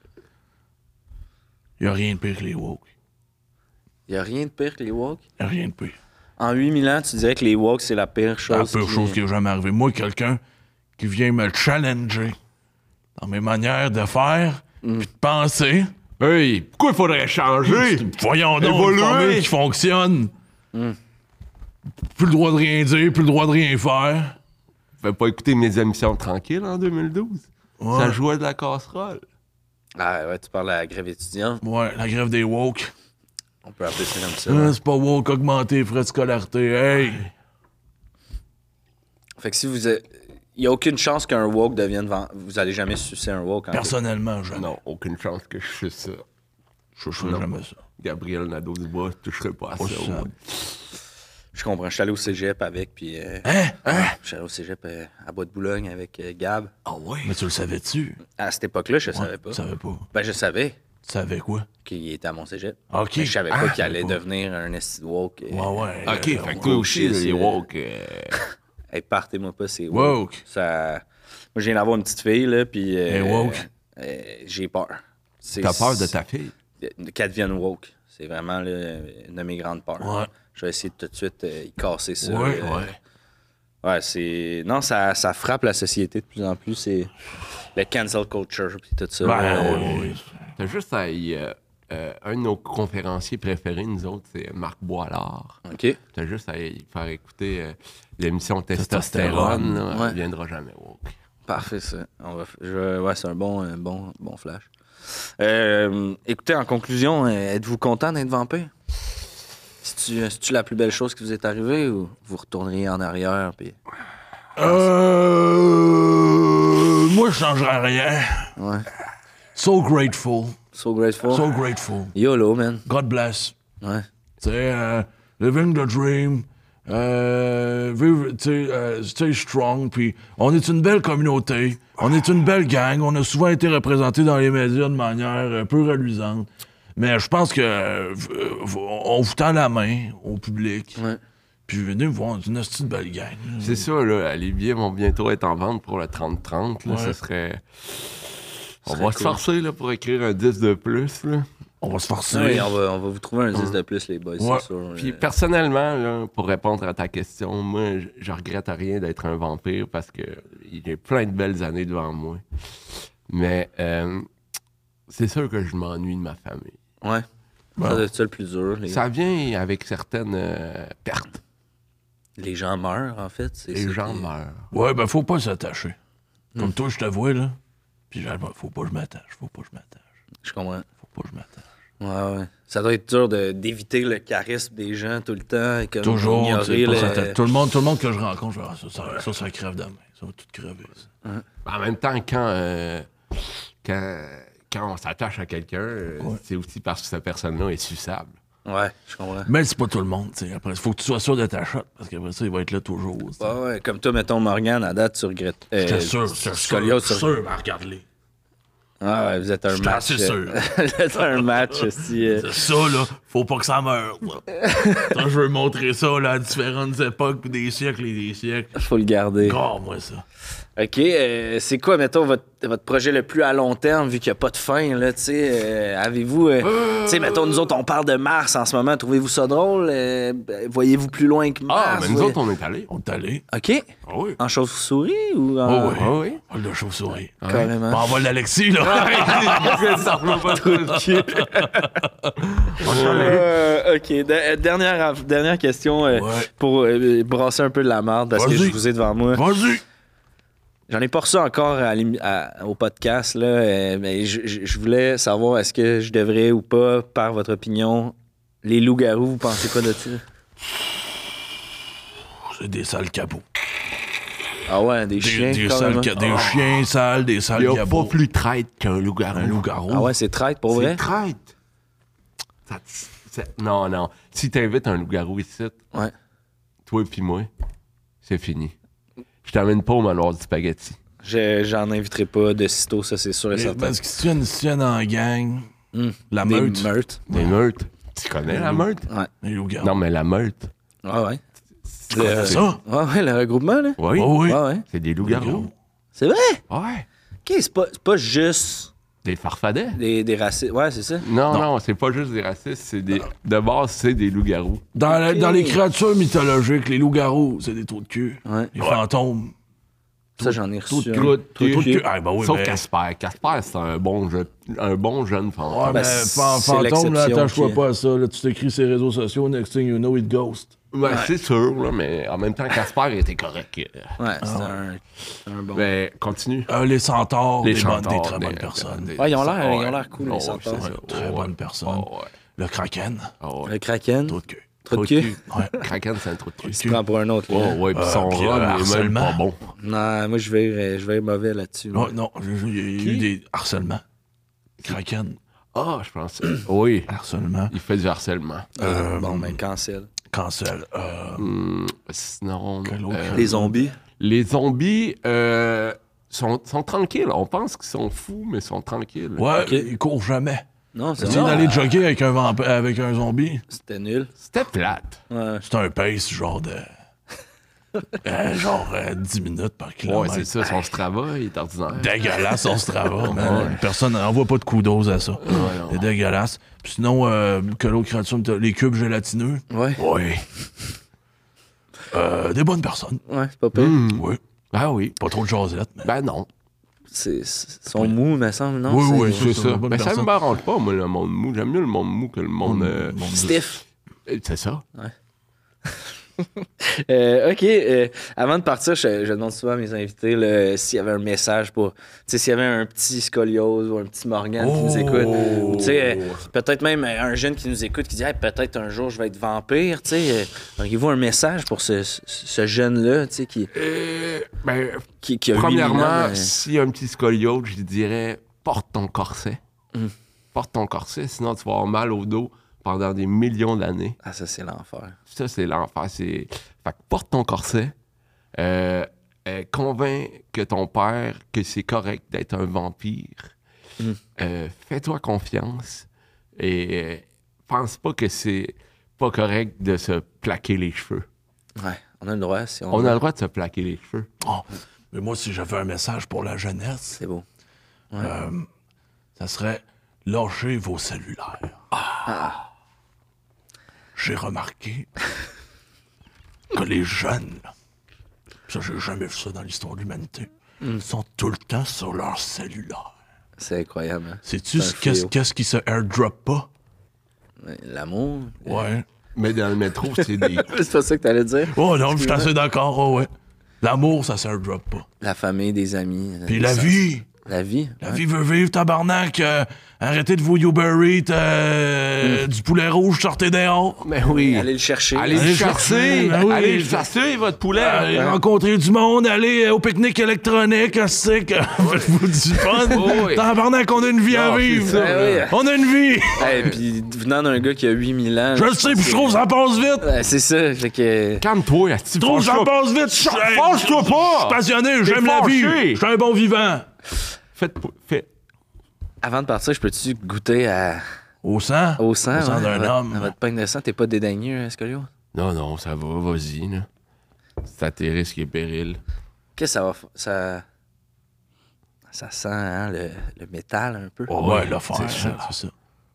Speaker 2: Il n'y a rien de pire que les woke.
Speaker 1: Il n'y a rien de pire que les woke?
Speaker 2: Il n'y a rien de pire.
Speaker 1: En 8000 ans, tu dirais que les woke, c'est la pire chose.
Speaker 2: La pire chose qui est jamais arrivée. Moi, quelqu'un qui vient me challenger dans mes manières de faire puis de penser.
Speaker 3: Hey, pourquoi il faudrait changer?
Speaker 2: Voyons donc, une formule qui fonctionne. Plus le droit de rien dire, plus le droit de rien faire.
Speaker 3: Je vais pas écouter mes émissions tranquilles en 2012.
Speaker 2: Ouais.
Speaker 3: Ça jouait de la casserole.
Speaker 1: Ah ouais, tu parles de la grève étudiante.
Speaker 2: Ouais, la grève des woke.
Speaker 1: On peut appeler ça comme ça.
Speaker 2: C'est pas woke augmenter les frais de scolarité. Hey!
Speaker 1: Fait que si vous êtes... Il n'y a aucune chance qu'un woke devienne... Vous allez jamais sucer un woke.
Speaker 2: Personnellement, jamais.
Speaker 3: Non, aucune chance que je fasse ça.
Speaker 2: Je ferai jamais ça.
Speaker 3: Gabriel Nadeau-Dubois, je toucherai pas à ça.
Speaker 2: ça.
Speaker 3: Ouais.
Speaker 1: Je comprends. Je suis allé au cégep avec, puis... Je suis allé au cégep à Bois-de-Boulogne avec Gab.
Speaker 3: Ah ouais?
Speaker 2: Mais tu le savais-tu?
Speaker 1: À cette époque-là, je savais pas.
Speaker 2: Tu savais pas.
Speaker 1: Ben, je savais
Speaker 2: Tu savais quoi?
Speaker 1: qu'il était à mon cégep.
Speaker 2: OK.
Speaker 1: Mais je savais pas qu'il allait
Speaker 2: je savais
Speaker 1: devenir un esti de woke.
Speaker 2: Ouais.
Speaker 3: Ok, fait que toi aussi,
Speaker 1: shit,
Speaker 3: les woke.
Speaker 1: Hey, partez-moi pas, c'est woke.
Speaker 2: Woke.
Speaker 1: Ça... Moi, je viens d'avoir une petite fille, là, puis...
Speaker 2: woke.
Speaker 1: J'ai peur.
Speaker 3: T'as peur de ta fille?
Speaker 1: Qu'elle devienne woke. C'est vraiment là, une de mes grandes peurs.
Speaker 2: Ouais.
Speaker 1: Je vais essayer de tout de suite y casser ça.
Speaker 2: Ouais.
Speaker 1: Ouais, c'est... Non, ça frappe la société de plus en plus. C'est le cancel culture puis tout ça.
Speaker 2: Oui.
Speaker 3: T'as juste à un de nos conférenciers préférés, nous autres, c'est Marc Boilard.
Speaker 1: OK.
Speaker 3: T'as juste à y faire écouter l'émission Testostérone. Là,
Speaker 1: Ouais.
Speaker 3: Elle viendra jamais woke.
Speaker 1: Parfait, ça. Ouais, c'est un bon flash. Écoutez, en conclusion, êtes-vous content d'être vampire? C'est-tu la plus belle chose qui vous est arrivée ou vous retourneriez en arrière? Puis...
Speaker 2: Moi, je changerais rien.
Speaker 1: Ouais.
Speaker 2: So grateful.
Speaker 1: So grateful.
Speaker 2: So grateful.
Speaker 1: YOLO, man.
Speaker 2: God bless.
Speaker 1: Ouais.
Speaker 2: Tu sais, living the dream. Stay strong. Puis on est une belle communauté. On est une belle gang. On a souvent été représentés dans les médias de manière peu reluisante. Mais je pense que on vous tend la main au public.
Speaker 1: Ouais.
Speaker 2: Puis venez me voir, c'est une petite belle gang.
Speaker 3: C'est ça, là. Les billets vont bientôt être en vente pour le 30-30. Là,
Speaker 2: Ouais.
Speaker 3: ce serait... On
Speaker 1: serait
Speaker 3: va se forcer là, pour écrire un 10 de plus. Là.
Speaker 2: On va se forcer.
Speaker 1: Oui, on va vous trouver un 10 de plus, les boys,
Speaker 2: Ouais.
Speaker 1: c'est sûr.
Speaker 3: Puis personnellement, là, pour répondre à ta question, moi, je regrette rien d'être un vampire parce que j'ai plein de belles années devant moi. Mais c'est sûr que je m'ennuie de ma famille.
Speaker 1: Ouais. Ça doit être ça le plus dur.
Speaker 3: Ça vient avec certaines pertes.
Speaker 1: Les gens meurent, en fait. C'est
Speaker 3: Les
Speaker 1: ça
Speaker 3: gens
Speaker 1: qui-
Speaker 3: meurent.
Speaker 2: Ouais, ben faut pas s'attacher. Comme toi, je te vois, là. Puis faut pas que je m'attache.
Speaker 1: Je comprends.
Speaker 2: Faut pas que je m'attache.
Speaker 1: Ouais. Ça doit être dur d'éviter le charisme des gens tout le temps. Et comme
Speaker 2: Toujours,
Speaker 1: ignorer
Speaker 2: tu sais, pas
Speaker 1: le-
Speaker 2: s'attacher. Tout le monde que je rencontre, je vais dire, ça crève demain. Ça va tout crever, ça.
Speaker 3: En même temps, quand on s'attache à quelqu'un, c'est aussi parce que cette personne-là est suçable.
Speaker 1: Ouais, je comprends.
Speaker 2: Mais c'est pas tout le monde, tu sais. Après, il faut que tu sois sûr de ta shot, parce qu'après ça, il va être là toujours. tu sais.
Speaker 1: Ouais, comme toi, mettons, Morgane, à date, tu regrettes.
Speaker 2: J'étais sûr,
Speaker 1: Scoliose,
Speaker 2: sûr, mais regarde-les.
Speaker 1: Ah ouais, vous êtes un
Speaker 2: J'étais
Speaker 1: match.
Speaker 2: assez sûr.
Speaker 1: Vous êtes un match aussi.
Speaker 2: C'est ça, là, faut pas que ça meure. là. Attends, je veux montrer ça, là, à différentes époques, puis des siècles et des siècles.
Speaker 1: Faut le garder.
Speaker 2: Oh, moi, ça.
Speaker 1: OK, c'est quoi, mettons, votre projet le plus à long terme, vu qu'il n'y a pas de fin, là, tu sais? Avez-vous... tu sais, mettons, nous autres, on parle de Mars en ce moment. Trouvez-vous ça drôle? Voyez-vous plus loin que Mars?
Speaker 3: Ah, mais nous autres, on est allés.
Speaker 2: On est allé.
Speaker 1: OK.
Speaker 3: Ah oui.
Speaker 1: En chauve-souris ou en...
Speaker 2: Oh, oui.
Speaker 3: Ah oui.
Speaker 2: Vol de chauve-souris.
Speaker 1: Carrément.
Speaker 2: Bon, on vole d'Alexis, là.
Speaker 1: OK, dernière question pour brasser un peu de la marde, parce que
Speaker 2: Vas-y.
Speaker 1: je vous ai devant moi.
Speaker 2: Vas-y.
Speaker 1: J'en ai pas reçu encore au podcast, là, mais je voulais savoir, est-ce que je devrais ou pas, par votre opinion, les loups-garous, vous pensez quoi de ça?
Speaker 2: C'est des sales capots.
Speaker 1: Ah ouais, des chiens,
Speaker 2: Des
Speaker 1: carrément.
Speaker 2: chiens sales, des sales
Speaker 3: Il n'y a
Speaker 2: capots.
Speaker 3: pas plus traite qu'un loup-garou.
Speaker 2: Un loup-garou.
Speaker 1: Ah ouais, c'est traite, pour vrai?
Speaker 3: C'est traite. Non. Si t'invites un loup-garou ici,
Speaker 1: Ouais.
Speaker 3: toi et moi, c'est fini. Je t'amène pas au manoir du spaghetti.
Speaker 1: J'en inviterai pas de sitôt, ça, c'est sûr et certain.
Speaker 2: Parce que si tu viens en gang, la
Speaker 1: Des
Speaker 2: meute,
Speaker 1: meurtres.
Speaker 3: Des meutes. Tu connais la meute?
Speaker 1: Ouais.
Speaker 2: les loups-garous.
Speaker 3: Non, mais la meute.
Speaker 1: Ah ouais.
Speaker 2: Tu connais ça?
Speaker 1: Ouais, le regroupement, là.
Speaker 3: Oui.
Speaker 2: Oh, oui.
Speaker 1: Ouais, ouais.
Speaker 3: C'est des loups-garous.
Speaker 1: C'est vrai?
Speaker 3: Ouais.
Speaker 1: OK, c'est pas juste
Speaker 3: Des farfadets.
Speaker 1: des racistes. Ouais, c'est ça.
Speaker 3: Non, c'est pas juste des racistes. C'est des... De base, c'est des loups-garous.
Speaker 2: Dans les créatures mythologiques, les loups-garous, c'est des trous de cul.
Speaker 1: Ouais.
Speaker 2: Les fantômes,
Speaker 1: Ça, j'en ai reçu.
Speaker 2: trous de
Speaker 1: un.
Speaker 2: cul. Ah, ben oui,
Speaker 3: Sauf
Speaker 2: mais...
Speaker 3: Casper. Casper, c'est un bon jeune fantôme.
Speaker 2: Ouais,
Speaker 1: Ben,
Speaker 2: mais
Speaker 1: c'est
Speaker 2: fantôme, là,
Speaker 1: l'exception
Speaker 2: attache-toi
Speaker 1: qui-
Speaker 2: pas à ça. Là, tu t'écris ses réseaux sociaux, next thing you know, it ghost.
Speaker 3: Ouais, c'est sûr, là, mais en même temps, Casper était correct.
Speaker 1: Ouais, c'est un bon.
Speaker 3: Mais continue.
Speaker 2: Les centaures,
Speaker 3: Les
Speaker 2: des
Speaker 3: centaures,
Speaker 2: très bonnes personnes.
Speaker 1: Ouais, ils ont l'air cool, les
Speaker 3: Oh,
Speaker 1: centaures.
Speaker 3: c'est ça.
Speaker 2: Très
Speaker 3: Oh,
Speaker 2: bonnes
Speaker 3: ouais.
Speaker 2: personnes.
Speaker 3: Oh, ouais.
Speaker 2: Le kraken,
Speaker 3: Oh, ouais.
Speaker 1: Le Kraken.
Speaker 2: trou de cul.
Speaker 1: Trop de cul.
Speaker 2: Ouais.
Speaker 3: Kraken, c'est un trou de cul.
Speaker 1: Tu prends pour un autre, là.
Speaker 3: Oh, ouais, pis son
Speaker 2: puis,
Speaker 3: rhum, il est même
Speaker 2: harcèlement.
Speaker 3: pas bon.
Speaker 1: Non, moi, je vais être mauvais là-dessus.
Speaker 2: Ouais, non, il y a eu des harcèlements. Kraken,
Speaker 3: Ah, je pense. Oui,
Speaker 2: harcèlement.
Speaker 3: il fait du harcèlement.
Speaker 1: Bon, ben, cancel.
Speaker 2: Cancel.
Speaker 3: Sinon.
Speaker 2: Quel autre?
Speaker 1: Les zombies.
Speaker 3: Les zombies sont tranquilles. On pense qu'ils sont fous, mais ils sont tranquilles.
Speaker 2: Ouais,
Speaker 1: Ok.
Speaker 2: il court jamais.
Speaker 1: Non, c'est
Speaker 2: Essayer
Speaker 1: ça.
Speaker 2: d'aller jogger avec un zombie,
Speaker 1: C'était nul.
Speaker 3: C'était plate.
Speaker 1: Ouais.
Speaker 2: c'est un pace genre de... 10 minutes par
Speaker 3: Ouais,
Speaker 2: kilomètre.
Speaker 3: c'est ça. Son Strava, il est ordinaire.
Speaker 2: Dégueulasse, on se travaille. Personne n'envoie pas de kudos à ça.
Speaker 3: non.
Speaker 2: C'est dégueulasse. Puis sinon, que l'autre créature, t'as les cubes gélatineux.
Speaker 1: Ouais.
Speaker 2: Oui. Des bonnes personnes.
Speaker 1: Ouais, c'est pas pire.
Speaker 2: Oui.
Speaker 3: Ah oui.
Speaker 2: Pas trop de jasette, mais...
Speaker 3: Ben non.
Speaker 1: Ils sont mous, me semble, non?
Speaker 2: Oui,
Speaker 3: C'est ça.
Speaker 2: une bonne
Speaker 3: Mais ça
Speaker 2: personne.
Speaker 3: me m'arrange pas, moi, le monde mou. J'aime mieux le monde mou que le monde.
Speaker 1: Stiff.
Speaker 3: C'est ça.
Speaker 1: OK. Avant de partir, je demande souvent à mes invités là, s'il y avait un message pour... Tu sais, s'il y avait un petit scoliose ou un petit Morgan qui nous écoute. Ou tu sais, peut-être même un jeune qui nous écoute qui dit hey, peut-être un jour je vais être vampire. Tu sais, auriez-vous un message pour ce jeune-là, tu sais, qui a 8
Speaker 3: Premièrement,
Speaker 1: ans,
Speaker 3: s'il y a un petit scoliose, je dirais porte ton corset. Porte ton corset, sinon tu vas avoir mal au dos pendant des millions d'années.
Speaker 1: Ah, ça, c'est l'enfer.
Speaker 3: Ça, c'est l'enfer. Fait que porte ton corset. Convainc que ton père que c'est correct d'être un vampire. Fais-toi confiance. Et pense pas que c'est pas correct de se plaquer les cheveux.
Speaker 1: Ouais, on a le droit. Si on
Speaker 3: On a le droit de se plaquer les cheveux.
Speaker 2: Oh, mais moi, si j'avais un message pour la jeunesse,
Speaker 1: C'est beau.
Speaker 2: ça serait lâchez vos cellulaires. J'ai remarqué que les jeunes, ça, j'ai jamais vu ça dans l'histoire de l'humanité, sont tout le temps sur leur cellulaire.
Speaker 1: C'est incroyable. Hein?
Speaker 2: Sais-tu
Speaker 1: C'est un fléau.
Speaker 2: qu'est-ce qui se airdrop pas?
Speaker 1: Ouais, l'amour.
Speaker 2: Ouais.
Speaker 3: Mais dans le métro, c'est des.
Speaker 1: C'est pas ça que t'allais dire?
Speaker 2: Oh non, je suis assez d'accord, oh, ouais. L'amour, ça se airdrop pas.
Speaker 1: La famille, des amis.
Speaker 2: Puis la vie,
Speaker 1: La vie.
Speaker 2: la vie veut vivre, tabarnak. Arrêtez de vous Uber Eats du poulet rouge, sortez dehors.
Speaker 3: Mais oui.
Speaker 1: Allez le chercher.
Speaker 3: Allez le
Speaker 2: Allez
Speaker 3: chasser!
Speaker 2: chercher, ben oui.
Speaker 3: Allez le chasser, votre poulet!
Speaker 2: Allez rencontrer du monde, aller au pique-nique électronique, c'est que faites-vous du fun.
Speaker 3: oui.
Speaker 2: Tabarnak, on a une vie à
Speaker 3: Non, c'est
Speaker 2: vivre.
Speaker 3: ça,
Speaker 1: Ben oui.
Speaker 2: On a une vie.
Speaker 1: Hey, puis venant d'un gars qui a 8000 ans.
Speaker 2: Je le sais, puis je trouve que ça passe vite.
Speaker 1: Ouais, c'est ça. Fait que.
Speaker 3: Calme-toi, Asti.
Speaker 2: Je trouve que ça
Speaker 3: Fâche-toi.
Speaker 2: passe vite.
Speaker 3: Fâche-toi
Speaker 2: Je suis
Speaker 3: pas!
Speaker 2: passionné,
Speaker 3: T'es
Speaker 2: j'aime la vie.
Speaker 3: fâché.
Speaker 2: Je suis un bon vivant.
Speaker 3: Fais.
Speaker 1: Avant de partir, je peux-tu goûter
Speaker 2: Au sang?
Speaker 1: au sang?
Speaker 2: Au sang
Speaker 1: ouais,
Speaker 2: d'un
Speaker 1: à
Speaker 2: homme.
Speaker 1: votre peigne de sang, t'es pas dédaigneux, Scolio?
Speaker 3: Non, ça va, vas-y, là. C'est à tes risques et périls.
Speaker 1: Qu'est-ce que ça va faire? Ça sent hein, le métal un peu.
Speaker 2: Oh, ouais, le fer, c'est ça.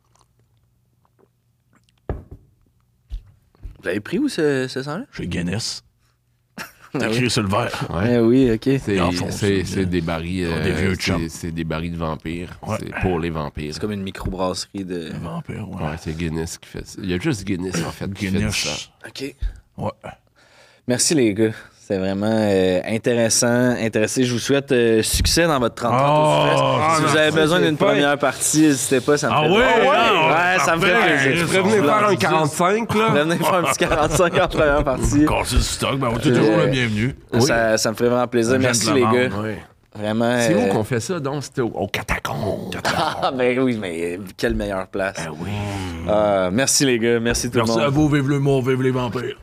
Speaker 1: Vous l'avez pris où ce sang-là?
Speaker 2: Chez Guinness.
Speaker 1: Ah
Speaker 2: T'as écrit sur le verre.
Speaker 1: Ouais. Oui, OK.
Speaker 3: C'est des barils.
Speaker 2: Des vieux chums.
Speaker 3: C'est des barils de vampires.
Speaker 2: Ouais.
Speaker 3: C'est pour les vampires.
Speaker 1: C'est comme une microbrasserie de...
Speaker 2: Le vampire, ouais.
Speaker 3: Ouais, c'est Guinness qui fait ça. Il y a juste Guinness, en fait, qui fait ça.
Speaker 2: Guinness.
Speaker 1: OK.
Speaker 2: Ouais.
Speaker 1: Merci, les gars. C'est vraiment intéressant. Je vous souhaite succès dans votre 30 ans. Si vous avez besoin d'une première partie, n'hésitez pas. Ça me fait
Speaker 2: ouais,
Speaker 1: ça me fait plaisir.
Speaker 3: Tu venir faire un 45, là?
Speaker 1: Venez faire un petit 45 en première partie.
Speaker 2: Casser le stock, ben, t'es toujours le bienvenu.
Speaker 1: Ça me ferait vraiment plaisir. Merci, les gars.
Speaker 3: Ouais.
Speaker 1: Vraiment.
Speaker 3: C'est où qu'on fait ça, donc? C'était au Catacombe.
Speaker 1: Ah, ben oui, mais quelle meilleure place.
Speaker 2: Ben oui.
Speaker 1: Merci, les gars. Merci tout le monde.
Speaker 2: Merci à vous, vive le mort, vive les vampires.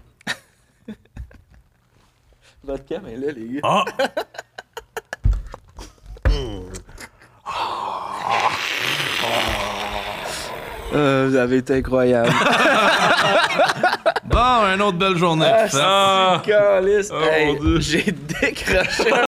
Speaker 1: Votre cam est là, les gars.
Speaker 2: Ah!
Speaker 1: Vous avez été incroyable.
Speaker 2: Bon, une autre belle journée.
Speaker 1: Calice.
Speaker 2: Oh,
Speaker 1: Hey,
Speaker 2: mon Dieu.
Speaker 1: j'ai décroché un